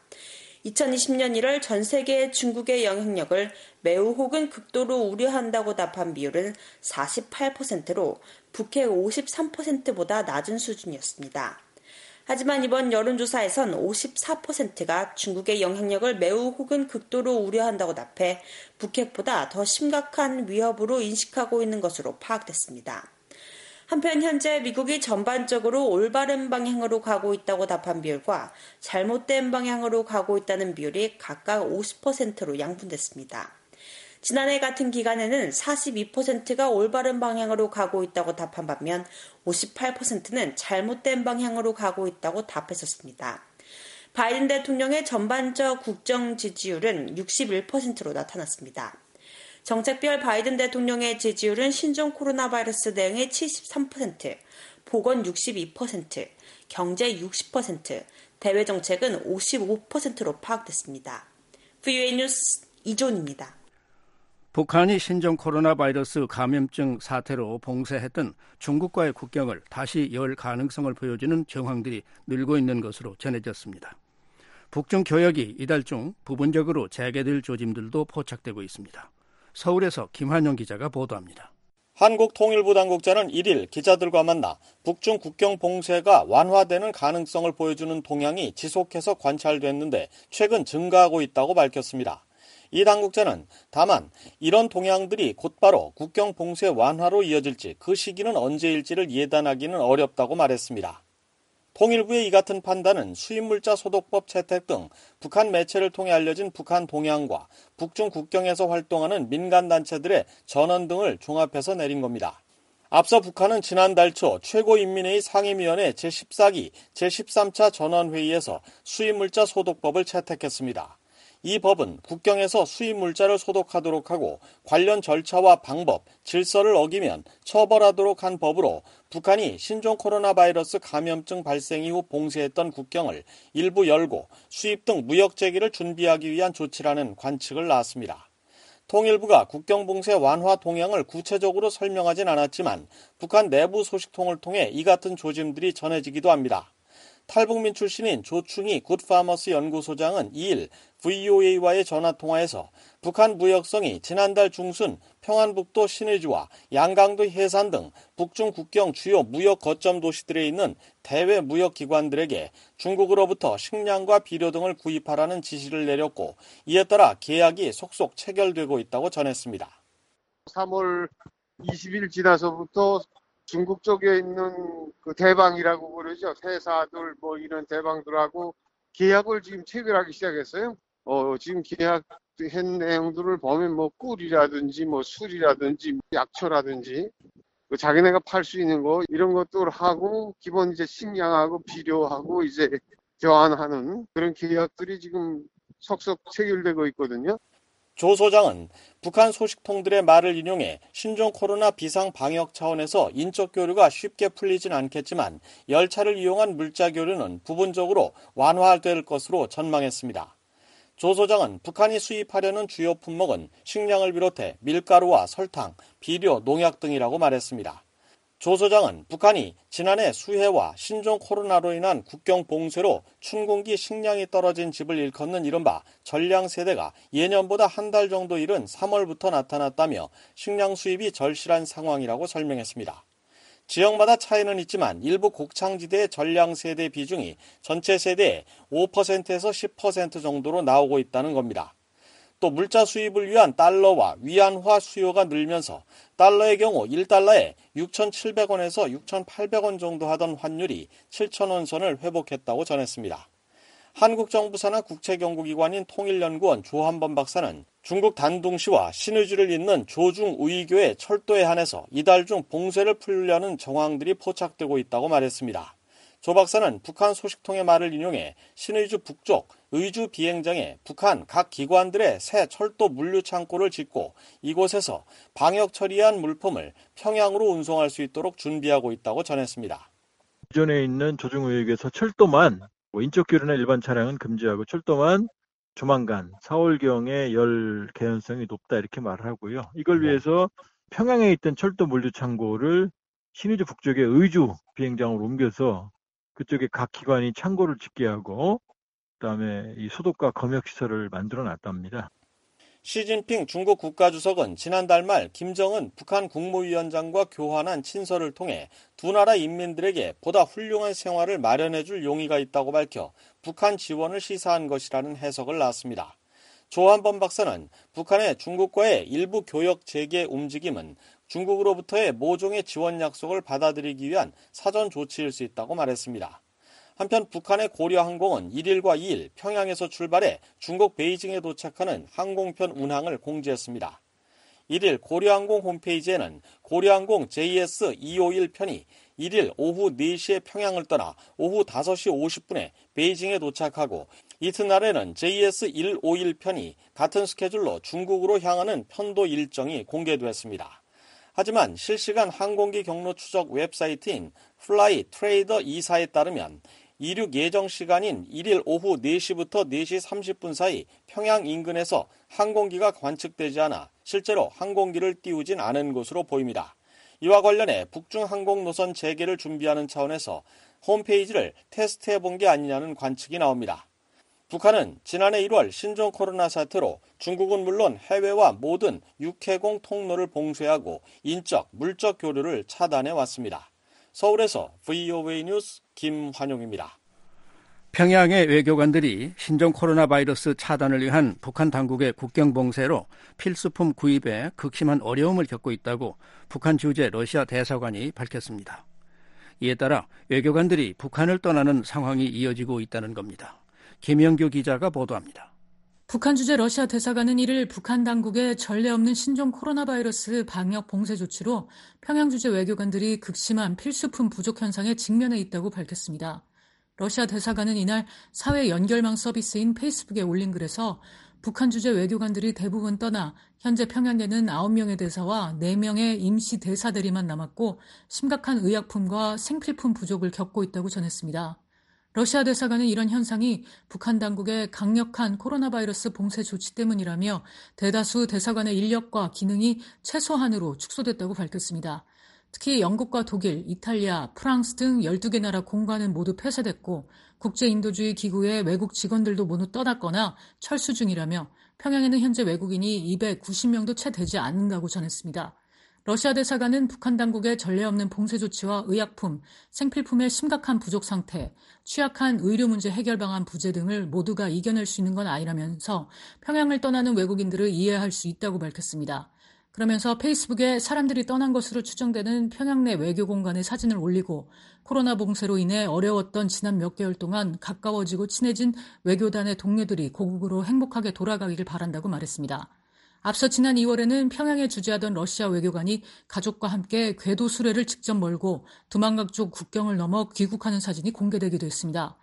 2020년 1월 전 세계의 중국의 영향력을 매우 혹은 극도로 우려한다고 답한 비율은 48%로 북핵 53%보다 낮은 수준이었습니다. 하지만 이번 여론조사에선 54%가 중국의 영향력을 매우 혹은 극도로 우려한다고 답해 북핵보다 더 심각한 위협으로 인식하고 있는 것으로 파악됐습니다. 한편 현재 미국이 전반적으로 올바른 방향으로 가고 있다고 답한 비율과 잘못된 방향으로 가고 있다는 비율이 각각 50%로 양분됐습니다. 지난해 같은 기간에는 42%가 올바른 방향으로 가고 있다고 답한 반면 58%는 잘못된 방향으로 가고 있다고 답했었습니다. 바이든 대통령의 전반적 국정 지지율은 61%로 나타났습니다. 정책별 바이든 대통령의 지지율은 신종 코로나 바이러스 대응의 73%, 보건 62%, 경제 60%, 대외 정책은 55%로 파악됐습니다. VOA 뉴스 이존입니다. 북한이 신종 코로나 바이러스 감염증 사태로 봉쇄했던 중국과의 국경을 다시 열 가능성을 보여주는 정황들이 늘고 있는 것으로 전해졌습니다. 북중 교역이 이달 중 부분적으로 재개될 조짐들도 포착되고 있습니다. 서울에서 김환영 기자가 보도합니다. 한국통일부 당국자는 1일 기자들과 만나 북중 국경 봉쇄가 완화되는 가능성을 보여주는 동향이 지속해서 관찰됐는데 최근 증가하고 있다고 밝혔습니다. 이 당국자는 다만 이런 동향들이 곧바로 국경 봉쇄 완화로 이어질지 그 시기는 언제일지를 예단하기는 어렵다고 말했습니다. 통일부의 이 같은 판단은 수입물자 소독법 채택 등 북한 매체를 통해 알려진 북한 동향과 북중 국경에서 활동하는 민간단체들의 전언 등을 종합해서 내린 겁니다. 앞서 북한은 지난달 초 최고인민회의 상임위원회 제14기 제13차 전원회의에서 수입물자 소독법을 채택했습니다. 이 법은 국경에서 수입물자를 소독하도록 하고 관련 절차와 방법, 질서를 어기면 처벌하도록 한 법으로 북한이 신종 코로나 바이러스 감염증 발생 이후 봉쇄했던 국경을 일부 열고 수입 등 무역 재개를 준비하기 위한 조치라는 관측을 낳았습니다. 통일부가 국경 봉쇄 완화 동향을 구체적으로 설명하진 않았지만 북한 내부 소식통을 통해 이 같은 조짐들이 전해지기도 합니다. 탈북민 출신인 조충희 굿파머스 연구소장은 2일 VOA와의 전화통화에서 북한 무역성이 지난달 중순 평안북도 신의주와 양강도 해산 등 북중 국경 주요 무역 거점 도시들에 있는 대외 무역기관들에게 중국으로부터 식량과 비료 등을 구입하라는 지시를 내렸고 이에 따라 계약이 속속 체결되고 있다고 전했습니다. 3월 20일 지나서부터 중국 쪽에 있는 그 대방이라고 그러죠. 회사들 뭐 이런 대방들하고 계약을 지금 체결하기 시작했어요. 지금 계약한 내용들을 보면 뭐 꿀이라든지 뭐 술이라든지 약초라든지 자기네가 팔 수 있는 거 이런 것들 하고 기본 이제 식량하고 비료하고 이제 교환하는 그런 계약들이 지금 속속 체결되고 있거든요. 조 소장은 북한 소식통들의 말을 인용해 신종 코로나 비상 방역 차원에서 인적 교류가 쉽게 풀리진 않겠지만 열차를 이용한 물자 교류는 부분적으로 완화될 것으로 전망했습니다. 조 소장은 북한이 수입하려는 주요 품목은 식량을 비롯해 밀가루와 설탕, 비료, 농약 등이라고 말했습니다. 조 소장은 북한이 지난해 수해와 신종 코로나로 인한 국경 봉쇄로 춘공기 식량이 떨어진 집을 일컫는 이른바 전량세대가 예년보다 한 달 정도 이른 3월부터 나타났다며 식량 수입이 절실한 상황이라고 설명했습니다. 지역마다 차이는 있지만 일부 곡창지대의 전량세대 비중이 전체 세대의 5%에서 10% 정도로 나오고 있다는 겁니다. 또 물자 수입을 위한 달러와 위안화 수요가 늘면서 달러의 경우 1달러에 6,700원에서 6,800원 정도 하던 환율이 7,000원 선을 회복했다고 전했습니다. 한국 정부 산하 국책연구기관인 통일연구원 조한범 박사는 중국 단둥시와 신의주를 잇는 조중우이교의 철도에 한해서 이달 중 봉쇄를 풀려는 정황들이 포착되고 있다고 말했습니다. 조 박사는 북한 소식통의 말을 인용해 신의주 북쪽 의주 비행장에 북한 각 기관들의 새 철도 물류 창고를 짓고 이곳에서 방역 처리한 물품을 평양으로 운송할 수 있도록 준비하고 있다고 전했습니다. 기존에 있는 조중우익에서 철도만 인적 교류나 일반 차량은 금지하고 철도만 조만간 4월경에 열 개연성이 높다 이렇게 말을 하고요. 이걸 위해서 평양에 있던 철도 물류 창고를 신의주 북쪽의 의주 비행장으로 옮겨서 그쪽에 각 기관이 창고를 짓게 하고 그다음에 이 소독과 검역 시설을 만들어 놨답니다. 시진핑 중국 국가주석은 지난달 말 김정은 북한 국무위원장과 교환한 친서를 통해 두 나라 인민들에게 보다 훌륭한 생활을 마련해줄 용의가 있다고 밝혀 북한 지원을 시사한 것이라는 해석을 놨습니다. 조한범 박사는 북한의 중국과의 일부 교역 재개 움직임은 중국으로부터의 모종의 지원 약속을 받아들이기 위한 사전 조치일 수 있다고 말했습니다. 한편 북한의 고려항공은 1일과 2일 평양에서 출발해 중국 베이징에 도착하는 항공편 운항을 공지했습니다. 1일 고려항공 홈페이지에는 고려항공 JS251 편이 1일 오후 4시에 평양을 떠나 오후 5시 50분에 베이징에 도착하고 이튿날에는 JS151 편이 같은 스케줄로 중국으로 향하는 편도 일정이 공개됐습니다. 하지만 실시간 항공기 경로 추적 웹사이트인 플라이 트레이더 2사에 따르면 이륙 예정 시간인 1일 오후 4시부터 4시 30분 사이 평양 인근에서 항공기가 관측되지 않아 실제로 항공기를 띄우진 않은 것으로 보입니다. 이와 관련해 북중 항공 노선 재개를 준비하는 차원에서 홈페이지를 테스트해본 게 아니냐는 관측이 나옵니다. 북한은 지난해 1월 신종 코로나 사태로 중국은 물론 해외와 모든 육해공 통로를 봉쇄하고 인적, 물적 교류를 차단해 왔습니다. 서울에서 VOA 뉴스 김환용입니다. 평양의 외교관들이 신종 코로나 바이러스 차단을 위한 북한 당국의 국경 봉쇄로 필수품 구입에 극심한 어려움을 겪고 있다고 북한 주재 러시아 대사관이 밝혔습니다. 이에 따라 외교관들이 북한을 떠나는 상황이 이어지고 있다는 겁니다. 김영규 기자가 보도합니다. 북한 주재 러시아 대사관은 1일 북한 당국의 전례 없는 신종 코로나 바이러스 방역 봉쇄 조치로 평양 주재 외교관들이 극심한 필수품 부족 현상에 직면해 있다고 밝혔습니다. 러시아 대사관은 이날 사회 연결망 서비스인 페이스북에 올린 글에서 북한 주재 외교관들이 대부분 떠나 현재 평양에는 9명의 대사와 4명의 임시 대사들이만 남았고 심각한 의약품과 생필품 부족을 겪고 있다고 전했습니다. 러시아 대사관은 이런 현상이 북한 당국의 강력한 코로나 바이러스 봉쇄 조치 때문이라며 대다수 대사관의 인력과 기능이 최소한으로 축소됐다고 밝혔습니다. 특히 영국과 독일, 이탈리아, 프랑스 등 12개 나라 공관은 모두 폐쇄됐고 국제인도주의 기구의 외국 직원들도 모두 떠났거나 철수 중이라며 평양에는 현재 외국인이 290명도 채 되지 않는다고 전했습니다. 러시아 대사관은 북한 당국의 전례 없는 봉쇄 조치와 의약품, 생필품의 심각한 부족 상태, 취약한 의료 문제 해결 방안 부재 등을 모두가 이겨낼 수 있는 건 아니라면서 평양을 떠나는 외국인들을 이해할 수 있다고 밝혔습니다. 그러면서 페이스북에 사람들이 떠난 것으로 추정되는 평양 내 외교 공간의 사진을 올리고 코로나 봉쇄로 인해 어려웠던 지난 몇 개월 동안 가까워지고 친해진 외교단의 동료들이 고국으로 행복하게 돌아가길 바란다고 말했습니다. 앞서 지난 2월에는 평양에 주재하던 러시아 외교관이 가족과 함께 궤도 수레를 직접 몰고 두만강 쪽 국경을 넘어 귀국하는 사진이 공개되기도 했습니다.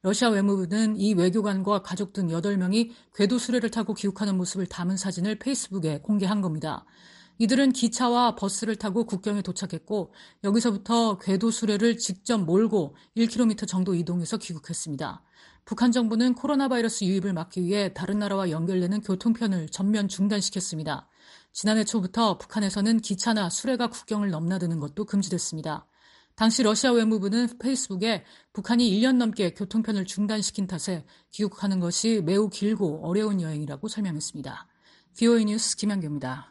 러시아 외무부는 이 외교관과 가족 등 8명이 궤도 수레를 타고 귀국하는 모습을 담은 사진을 페이스북에 공개한 겁니다. 이들은 기차와 버스를 타고 국경에 도착했고 여기서부터 궤도 수레를 직접 몰고 1km 정도 이동해서 귀국했습니다. 북한 정부는 코로나 바이러스 유입을 막기 위해 다른 나라와 연결되는 교통편을 전면 중단시켰습니다. 지난해 초부터 북한에서는 기차나 수레가 국경을 넘나드는 것도 금지됐습니다. 당시 러시아 외무부는 페이스북에 북한이 1년 넘게 교통편을 중단시킨 탓에 귀국하는 것이 매우 길고 어려운 여행이라고 설명했습니다. VOA 뉴스 김현규입니다.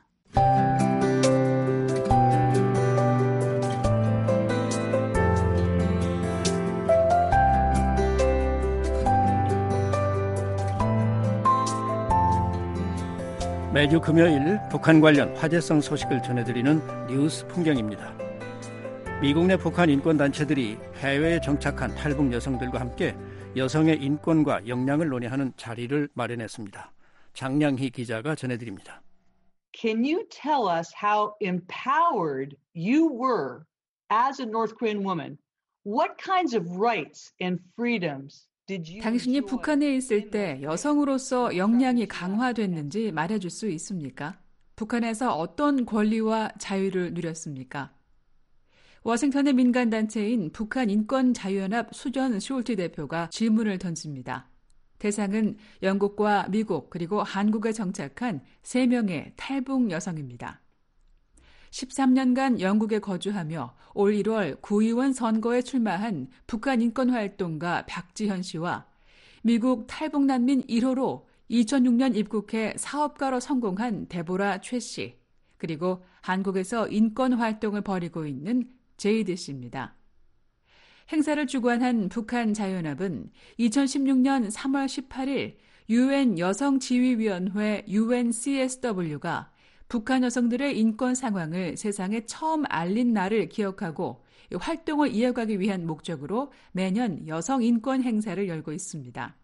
매주 금요일 북한 관련 화제성 소식을 전해드리는 뉴스 풍경입니다. 미국 내 북한 인권단체들이 해외에 정착한 탈북 여성들과 함께 여성의 인권과 역량을 논의하는 자리를 마련했습니다. 장량희 기자가 전해드립니다. Can you tell us how empowered you were as a North Korean woman? What kinds of rights and freedoms did you 당신이 북한에 있을 때 여성으로서 역량이 강화됐는지 말해줄 수 있습니까? 북한에서 어떤 권리와 자유를 누렸습니까? 워싱턴의 민간단체인 북한인권자유연합 수전 숄트 대표가 질문을 던집니다. 대상은 영국과 미국 그리고 한국에 정착한 3명의 탈북 여성입니다. 13년간 영국에 거주하며 올 1월 구의원 선거에 출마한 북한 인권활동가 박지현 씨와 미국 탈북난민 1호로 2006년 입국해 사업가로 성공한 데보라 최 씨, 그리고 한국에서 인권활동을 벌이고 있는 제이드 씨입니다. 행사를 주관한 북한자유연합은 2016년 3월 18일 UN 여성지휘위원회 UNCSW가 북한 여성들의 인권 상황을 세상에 처음 알린 날을 기억하고 활동을 이어가기 위한 목적으로 매년 여성 인권 행사를 열고 있습니다.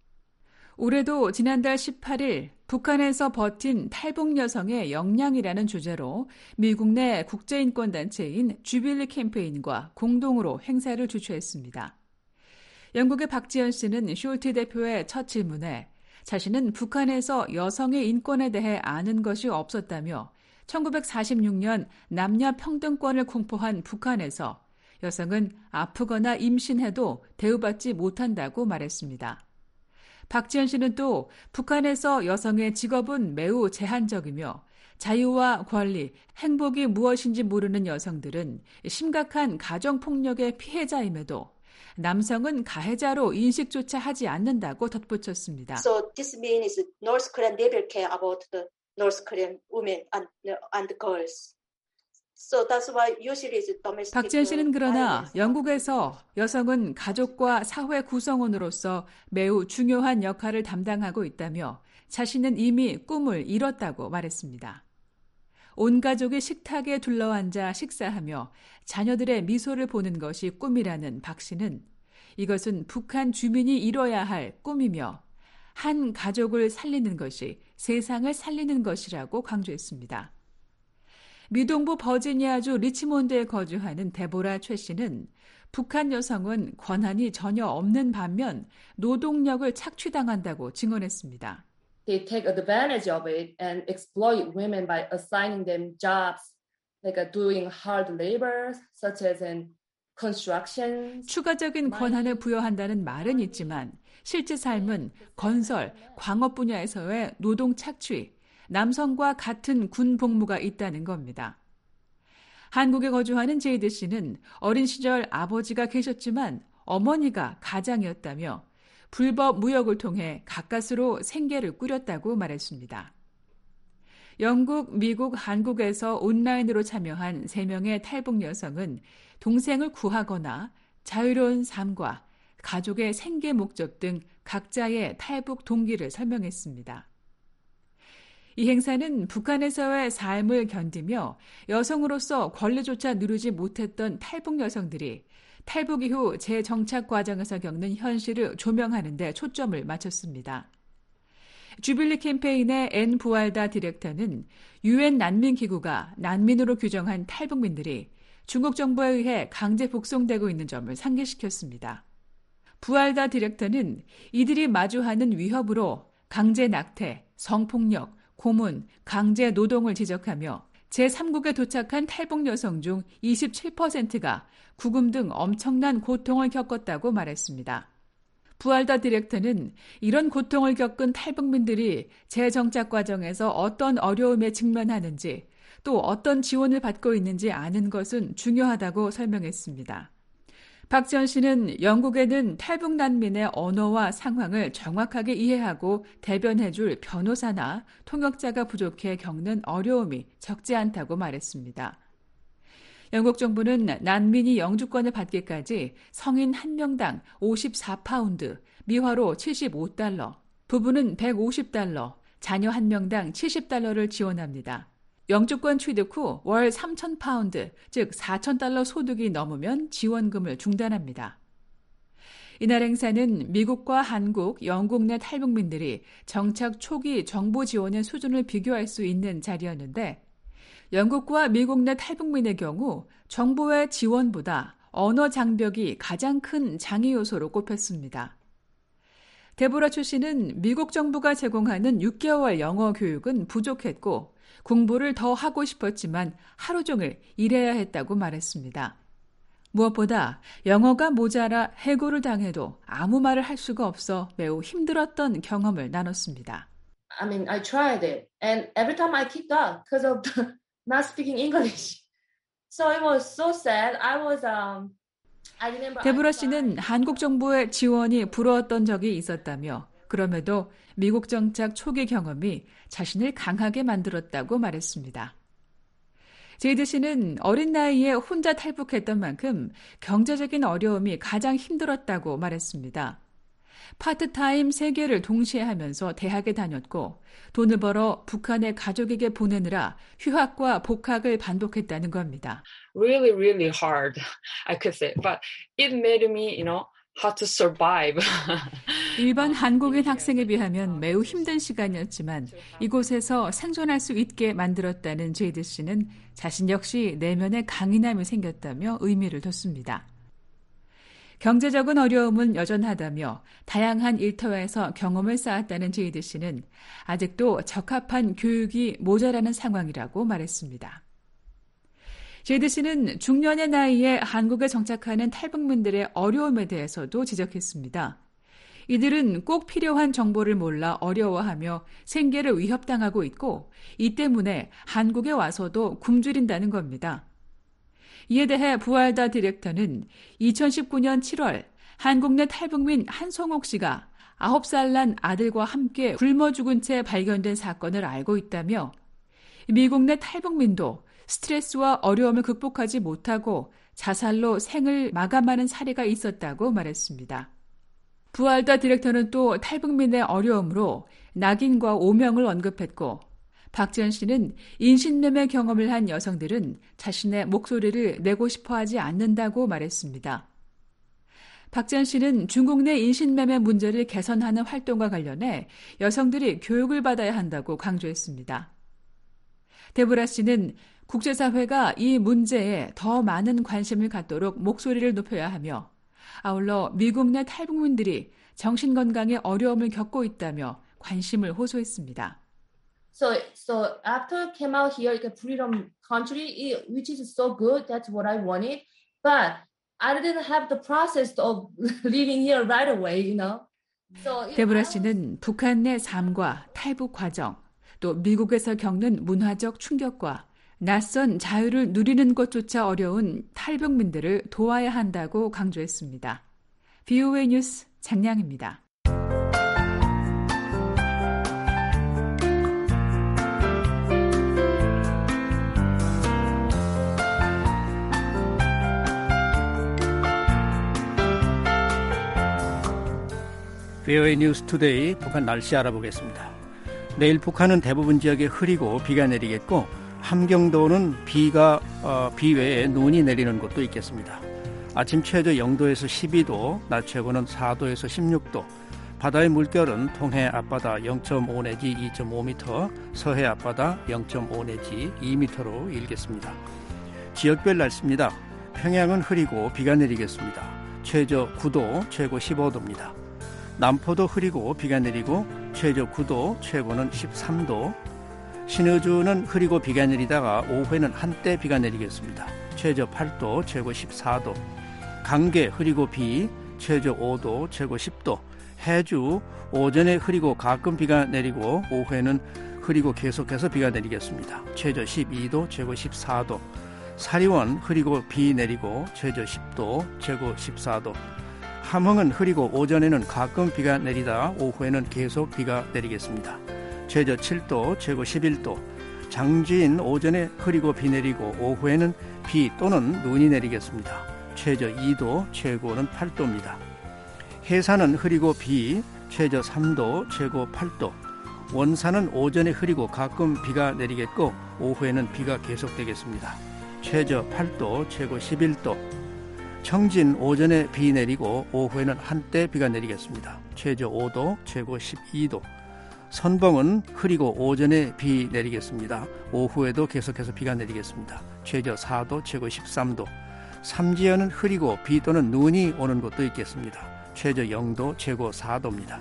올해도 지난달 18일 북한에서 버틴 탈북 여성의 역량이라는 주제로 미국 내 국제인권단체인 주빌리 캠페인과 공동으로 행사를 주최했습니다. 영국의 박지현 씨는 숄트 대표의 첫 질문에 자신은 북한에서 여성의 인권에 대해 아는 것이 없었다며 1946년 남녀 평등권을 공포한 북한에서 여성은 아프거나 임신해도 대우받지 못한다고 말했습니다. 박지현 씨는 또 북한에서 여성의 직업은 매우 제한적이며 자유와 권리, 행복이 무엇인지 모르는 여성들은 심각한 가정폭력의 피해자임에도 남성은 가해자로 인식조차 하지 않는다고 덧붙였습니다. So this means North Korea never care about the North Korean women and girls. So that's why usually is domestic. 박지현 씨는 그러나 영국에서 여성은 가족과 사회 구성원으로서 매우 중요한 역할을 담당하고 있다며 자신은 이미 꿈을 이뤘다고 말했습니다. 온 가족이 식탁에 둘러앉아 식사하며 자녀들의 미소를 보는 것이 꿈이라는 박 씨는 이것은 북한 주민이 이뤄야 할 꿈이며 한 가족을 살리는 것이 세상을 살리는 것이라고 강조했습니다. 미동부 버지니아주 리치몬드에 거주하는 데보라 최 씨는 북한 여성은 권한이 전혀 없는 반면 노동력을 착취당한다고 증언했습니다. They take advantage of it and exploit women by assigning them jobs like doing hard labor such as in construction. 추가적인 권한을 부여한다는 말은 있지만 실제 삶은 건설, 광업 분야에서의 노동 착취, 남성과 같은 군 복무가 있다는 겁니다. 한국에 거주하는 제이드 씨는 어린 시절 아버지가 계셨지만 어머니가 가장이었다며 불법 무역을 통해 가까스로 생계를 꾸렸다고 말했습니다. 영국, 미국, 한국에서 온라인으로 참여한 3명의 탈북 여성은 동생을 구하거나 자유로운 삶과 가족의 생계 목적 등 각자의 탈북 동기를 설명했습니다. 이 행사는 북한에서의 삶을 견디며 여성으로서 권리조차 누리지 못했던 탈북 여성들이 탈북 이후 재정착 과정에서 겪는 현실을 조명하는 데 초점을 맞췄습니다. 주빌리 캠페인의 앤 부알다 디렉터는 UN 난민기구가 난민으로 규정한 탈북민들이 중국 정부에 의해 강제 북송되고 있는 점을 상기시켰습니다. 부알다 디렉터는 이들이 마주하는 위협으로 강제 낙태, 성폭력, 고문, 강제 노동을 지적하며 제3국에 도착한 탈북 여성 중 27%가 구금 등 엄청난 고통을 겪었다고 말했습니다. 부알다 디렉터는 이런 고통을 겪은 탈북민들이 재정착 과정에서 어떤 어려움에 직면하는지 또 어떤 지원을 받고 있는지 아는 것은 중요하다고 설명했습니다. 박지원 씨는 영국에는 탈북 난민의 언어와 상황을 정확하게 이해하고 대변해줄 변호사나 통역자가 부족해 겪는 어려움이 적지 않다고 말했습니다. 영국 정부는 난민이 영주권을 받기까지 성인 1명당 54파운드, 미화로 75달러, 부부는 150달러, 자녀 1명당 70달러를 지원합니다. 영주권 취득 후 월 3,000파운드, 즉 4,000달러 소득이 넘으면 지원금을 중단합니다. 이날 행사는 미국과 한국, 영국 내 탈북민들이 정착 초기 정보 지원의 수준을 비교할 수 있는 자리였는데 영국과 미국 내 탈북민의 경우 정보의 지원보다 언어 장벽이 가장 큰 장애 요소로 꼽혔습니다. 데보라 추 씨는 미국 정부가 제공하는 6개월 영어 교육은 부족했고 공부를 더 하고 싶었지만 하루 종일 일해야 했다고 말했습니다. 무엇보다 영어가 모자라 해고를 당해도 아무 말을 할 수가 없어 매우 힘들었던 경험을 나눴습니다. I mean, I tried it, and every time I kicked out because of not speaking English. So it was so sad. 데보라 씨는 한국 정부의 지원이 부러웠던 적이 있었다며 그럼에도 미국 정착 초기 경험이 자신을 강하게 만들었다고 말했습니다. 제이드 씨는 어린 나이에 혼자 탈북했던 만큼 경제적인 어려움이 가장 힘들었다고 말했습니다. 파트타임 3개를 동시에 하면서 대학에 다녔고 돈을 벌어 북한의 가족에게 보내느라 휴학과 복학을 반복했다는 겁니다. Really, really hard, I could say. But it made me, how to survive. 일반 한국인 학생에 비하면 매우 힘든 시간이었지만 이곳에서 생존할 수 있게 만들었다는 제이드 씨는 자신 역시 내면에 강인함이 생겼다며 의미를 뒀습니다. 경제적인 어려움은 여전하다며 다양한 일터에서 경험을 쌓았다는 제이드 씨는 아직도 적합한 교육이 모자라는 상황이라고 말했습니다. 제이드 씨는 중년의 나이에 한국에 정착하는 탈북민들의 어려움에 대해서도 지적했습니다. 이들은 꼭 필요한 정보를 몰라 어려워하며 생계를 위협당하고 있고 이 때문에 한국에 와서도 굶주린다는 겁니다. 이에 대해 부알다 디렉터는 2019년 7월 한국 내 탈북민 한성옥 씨가 9살 난 아들과 함께 굶어 죽은 채 발견된 사건을 알고 있다며 미국 내 탈북민도 스트레스와 어려움을 극복하지 못하고 자살로 생을 마감하는 사례가 있었다고 말했습니다. 부알다 디렉터는 또 탈북민의 어려움으로 낙인과 오명을 언급했고 박지원 씨는 인신매매 경험을 한 여성들은 자신의 목소리를 내고 싶어하지 않는다고 말했습니다. 박지원 씨는 중국 내 인신매매 문제를 개선하는 활동과 관련해 여성들이 교육을 받아야 한다고 강조했습니다. 데보라 씨는 국제사회가 이 문제에 더 많은 관심을 갖도록 목소리를 높여야 하며 아울러 미국 내 탈북민들이 정신건강에 어려움을 겪고 있다며 관심을 호소했습니다. So after I came out here, like a freedom country, which is so good, that's what I wanted. But I didn't have the process of living here right away, 데보라 씨는 북한 내 삶과 탈북 과정, 또 미국에서 겪는 문화적 충격과 낯선 자유를 누리는 것조차 어려운 탈북민들을 도와야 한다고 강조했습니다. VOA 뉴스 장량입니다. VOA 뉴스 투데이 북한 날씨 알아보겠습니다. 내일 북한은 대부분 지역에 흐리고 비가 내리겠고 함경도는 비 외에 눈이 내리는 곳도 있겠습니다. 아침 최저 0도에서 12도, 낮 최고는 4도에서 16도, 바다의 물결은 동해 앞바다 0.5 내지 2.5m, 서해 앞바다 0.5 내지 2m로 일겠습니다. 지역별 날씨입니다. 평양은 흐리고 비가 내리겠습니다. 최저 9도, 최고 15도입니다. 남포도 흐리고 비가 내리고 최저 9도, 최고는 13도. 신의주는 흐리고 비가 내리다가 오후에는 한때 비가 내리겠습니다. 최저 8도, 최고 14도. 강계 흐리고 비, 최저 5도, 최고 10도. 해주 오전에 흐리고 가끔 비가 내리고 오후에는 흐리고 계속해서 비가 내리겠습니다. 최저 12도, 최고 14도. 사리원 흐리고 비 내리고 최저 10도, 최고 14도. 함흥은 흐리고 오전에는 가끔 비가 내리다 오후에는 계속 비가 내리겠습니다. 최저 7도, 최고 11도. 장지인 오전에 흐리고 비 내리고 오후에는 비 또는 눈이 내리겠습니다. 최저 2도, 최고는 8도입니다. 해산은 흐리고 비, 최저 3도, 최고 8도. 원산은 오전에 흐리고 가끔 비가 내리겠고 오후에는 비가 계속되겠습니다. 최저 8도, 최고 11도. 청진 오전에 비 내리고 오후에는 한때 비가 내리겠습니다. 최저 5도, 최고 12도. 선봉은 흐리고 오전에 비 내리겠습니다. 오후에도 계속해서 비가 내리겠습니다. 최저 4도, 최고 13도. 삼지연은 흐리고 비 또는 눈이 오는 곳도 있겠습니다. 최저 0도, 최고 4도입니다.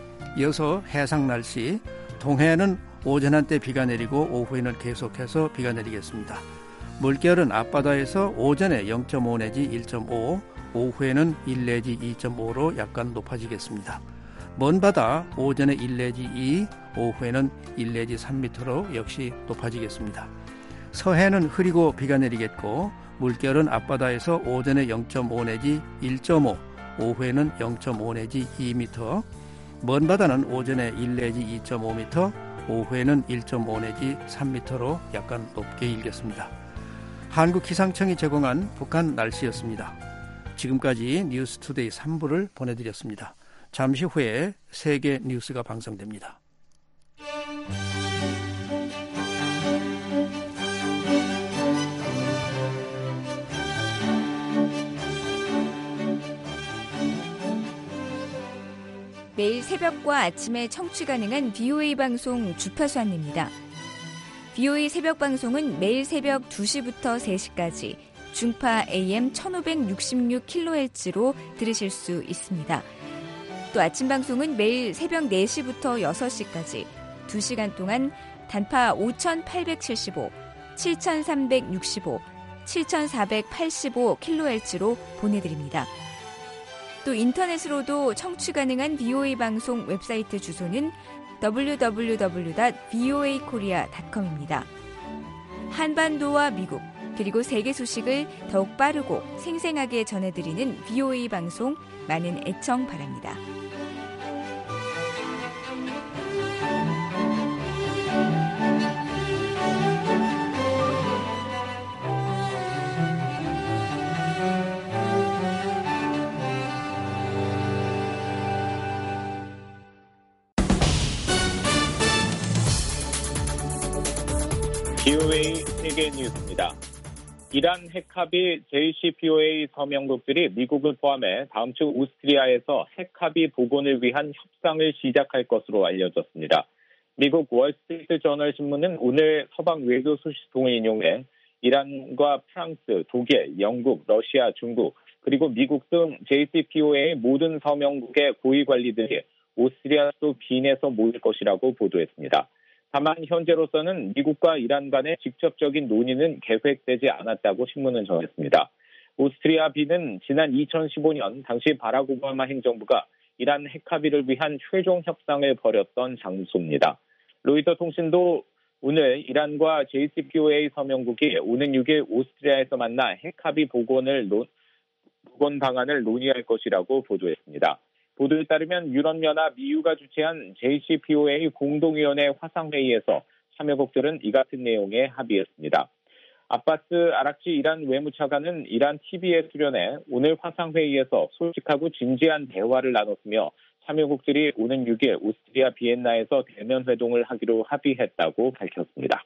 이어서 해상 날씨. 동해는 오전 한때 비가 내리고 오후에는 계속해서 비가 내리겠습니다. 물결은 앞바다에서 오전에 0.5 내지 1.5, 오후에는 1 내지 2.5로 약간 높아지겠습니다. 먼바다 오전에 1 내지 2, 오후에는 1 내지 3m로 역시 높아지겠습니다. 서해는 흐리고 비가 내리겠고 물결은 앞바다에서 오전에 0.5 내지 1.5, 오후에는 0.5 내지 2m, 먼바다는 오전에 1 내지 2.5m, 오후에는 1.5 내지 3m로 약간 높게 일겠습니다. 한국기상청이 제공한 북한 날씨였습니다. 지금까지 뉴스투데이 3부를 보내드렸습니다. 잠시 후에 세계 뉴스가 방송됩니다. 매일 새벽과 아침에 청취 가능한 VOA 방송 주파수 안내입니다. VOA 새벽 방송은 매일 새벽 2시부터 3시까지 중파 AM 1566kHz로 들으실 수 있습니다. 또 아침 방송은 매일 새벽 4시부터 6시까지 2시간 동안 단파 5875, 7365, 7485kHz로 보내드립니다. 또 인터넷으로도 청취 가능한 VOA 방송 웹사이트 주소는 www.voakorea.com입니다. 한반도와 미국 그리고 세계 소식을 더욱 빠르고 생생하게 전해드리는 VOA 방송 많은 애청 바랍니다. VOA 세계 뉴스입니다. 이란 핵합의 JCPOA 서명국들이 미국을 포함해 다음 주 오스트리아에서 핵합의 복원을 위한 협상을 시작할 것으로 알려졌습니다. 미국 월스트리트 저널 신문은 오늘 서방 외교 소식통을 인용해 이란과 프랑스, 독일, 영국, 러시아, 중국, 그리고 미국 등 JCPOA 모든 서명국의 고위 관리들이 오스트리아 수도 빈에서 모일 것이라고 보도했습니다. 다만 현재로서는 미국과 이란 간의 직접적인 논의는 계획되지 않았다고 신문은 전했습니다. 오스트리아 빈은 지난 2015년 당시 바락 오바마 행정부가 이란 핵합의를 위한 최종 협상을 벌였던 장소입니다. 로이터 통신도 오늘 이란과 JCPOA 서명국이 오는 6일 오스트리아에서 만나 핵합의 복원 방안을 논의할 것이라고 보도했습니다. 보도에 따르면 유럽연합 EU가 주최한 JCPOA 공동위원회 화상회의에서 참여국들은 이 같은 내용에 합의했습니다. 아바스 아락치 이란 외무차관은 이란 TV에 출연해 오늘 화상회의에서 솔직하고 진지한 대화를 나눴으며 참여국들이 오는 6일 오스트리아 비엔나에서 대면 회동을 하기로 합의했다고 밝혔습니다.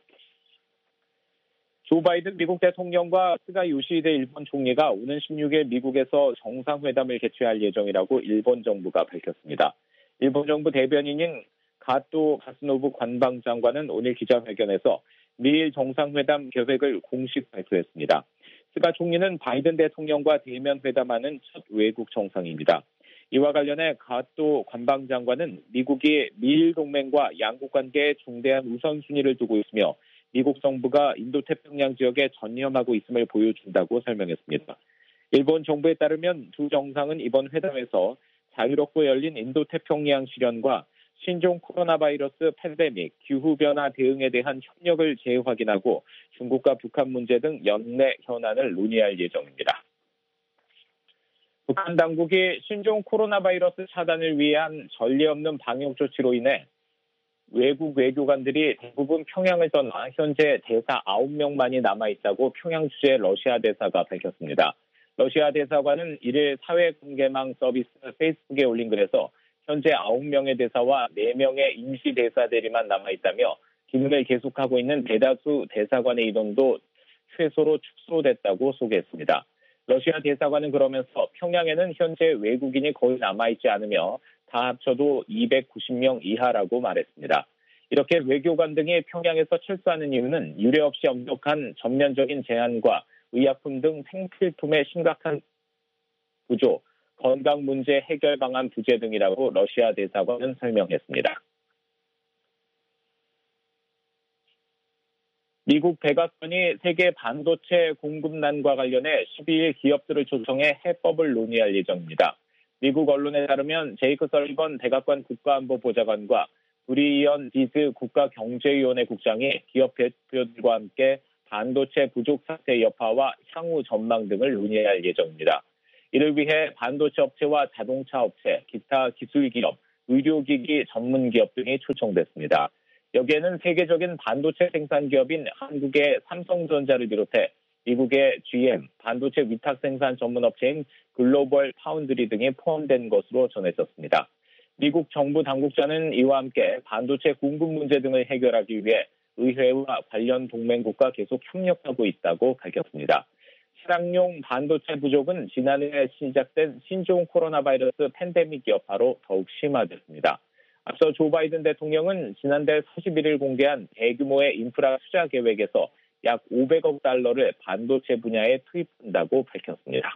조 바이든 미국 대통령과 스가 요시히데 일본 총리가 오는 16일 미국에서 정상회담을 개최할 예정이라고 일본 정부가 밝혔습니다. 일본 정부 대변인인 가토 가스노부 관방장관은 오늘 기자회견에서 미일 정상회담 계획을 공식 발표했습니다. 스가 총리는 바이든 대통령과 대면 회담하는 첫 외국 정상입니다. 이와 관련해 가또 관방장관은 미국이 미일 동맹과 양국 관계에 중대한 우선순위를 두고 있으며 미국 정부가 인도태평양 지역에 전념하고 있음을 보여준다고 설명했습니다. 일본 정부에 따르면 두 정상은 이번 회담에서 자유롭고 열린 인도태평양 실현과 신종 코로나 바이러스 팬데믹, 기후변화 대응에 대한 협력을 재확인하고 중국과 북한 문제 등 연내 현안을 논의할 예정입니다. 북한 당국이 신종 코로나 바이러스 차단을 위한 전례 없는 방역 조치로 인해 외국 외교관들이 대부분 평양을 떠나 현재 대사 9명만이 남아있다고 평양 주재 러시아 대사가 밝혔습니다. 러시아 대사관은 이를 사회공개망 서비스 페이스북에 올린 글에서 현재 9명의 대사와 4명의 임시 대사 대리만 남아있다며 기능을 계속하고 있는 대다수 대사관의 인원도 최소로 축소됐다고 소개했습니다. 러시아 대사관은 그러면서 평양에는 현재 외국인이 거의 남아있지 않으며 다 합쳐도 290명 이하라고 말했습니다. 이렇게 외교관 등이 평양에서 철수하는 이유는 유례없이 엄격한 전면적인 제한과 의약품 등 생필품의 심각한 부조, 건강 문제 해결 방안 부재 등이라고 러시아 대사관은 설명했습니다. 미국 백악관이 세계 반도체 공급난과 관련해 12일 기업들을 초청해 해법을 논의할 예정입니다. 미국 언론에 따르면 제이크 설리번 백악관 국가안보보좌관과 브리이언 디즈 국가경제위원회 국장이 기업 대표들과 함께 반도체 부족 사태 여파와 향후 전망 등을 논의할 예정입니다. 이를 위해 반도체 업체와 자동차 업체, 기타 기술기업, 의료기기 전문기업 등이 초청됐습니다. 여기에는 세계적인 반도체 생산 기업인 한국의 삼성전자를 비롯해 미국의 GM, 반도체 위탁 생산 전문 업체인 글로벌 파운드리 등이 포함된 것으로 전해졌습니다. 미국 정부 당국자는 이와 함께 반도체 공급 문제 등을 해결하기 위해 의회와 관련 동맹국과 계속 협력하고 있다고 밝혔습니다. 차량용 반도체 부족은 지난해 시작된 신종 코로나 바이러스 팬데믹 여파로 더욱 심화됐습니다. 앞서 조 바이든 대통령은 지난달 31일 공개한 대규모의 인프라 투자 계획에서 약 500억 달러를 반도체 분야에 투입한다고 밝혔습니다.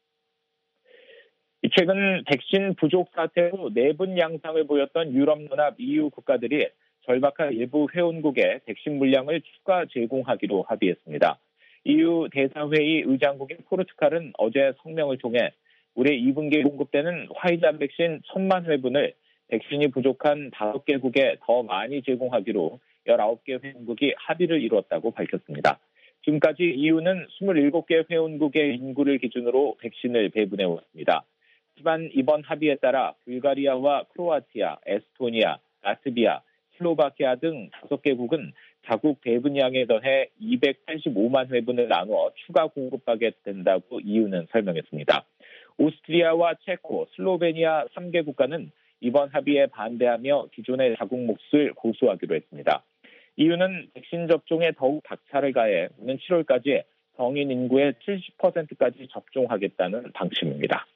최근 백신 부족 사태로 내분 양상을 보였던 유럽연합 EU 국가들이 절박한 일부 회원국에 백신 물량을 추가 제공하기로 합의했습니다. EU 대사회의 의장국인 포르투갈은 어제 성명을 통해 올해 2분기에 공급되는 화이자 백신 1,000만 회분을 백신이 부족한 5개국에 더 많이 제공하기로 19개 회원국이 합의를 이루었다고 밝혔습니다. 지금까지 EU는 27개 회원국의 인구를 기준으로 백신을 배분해 왔습니다. 하지만 이번 합의에 따라 불가리아와 크로아티아, 에스토니아, 라트비아, 슬로바키아 등 5개국은 자국 배분량에 더해 285만 회분을 나누어 추가 공급하게 된다고 EU는 설명했습니다. 오스트리아와 체코, 슬로베니아 3개 국가는 이번 합의에 반대하며 기존의 자국 몫을 고수하기로 했습니다. EU는 백신 접종에 더욱 박차를 가해 오는 7월까지 성인 인구의 70%까지 접종하겠다는 방침입니다.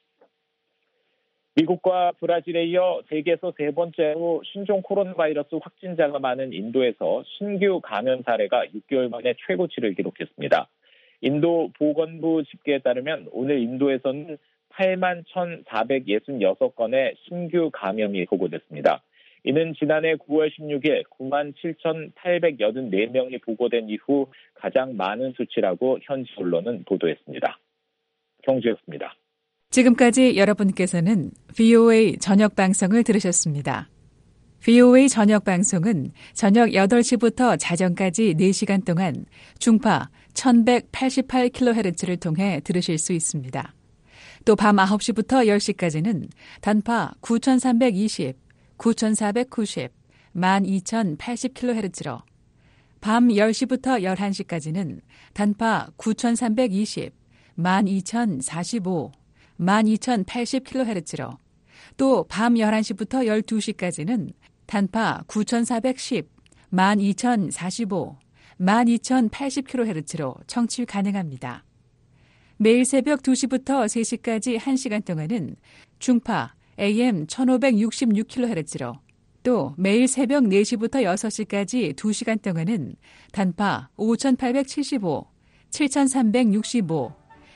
미국과 브라질에 이어 세계에서 세 번째로 신종 코로나 바이러스 확진자가 많은 인도에서 신규 감염 사례가 6개월 만에 최고치를 기록했습니다. 인도 보건부 집계에 따르면 오늘 인도에서는 8만 1,466건의 신규 감염이 보고됐습니다. 이는 지난해 9월 16일 9만 7,884명이 보고된 이후 가장 많은 수치라고 현지 언론은 보도했습니다. 경주였습니다. 지금까지 여러분께서는 VOA 저녁 방송을 들으셨습니다. VOA 저녁 방송은 저녁 8시부터 자정까지 4시간 동안 중파 1188kHz를 통해 들으실 수 있습니다. 또 밤 9시부터 10시까지는 단파 9320, 9490, 12080kHz로 밤 10시부터 11시까지는 단파 9320, 12045, 12080kHz로 또 밤 11시부터 12시까지는 단파 9410, 12045, 12080kHz로 청취 가능합니다. 매일 새벽 2시부터 3시까지 1시간 동안은 중파 AM 1566kHz로 또 매일 새벽 4시부터 6시까지 2시간 동안은 단파 5875, 7365,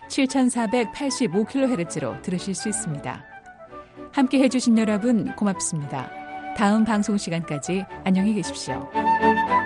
7485kHz로 들으실 수 있습니다. 함께 해주신 여러분 고맙습니다. 다음 방송 시간까지 안녕히 계십시오.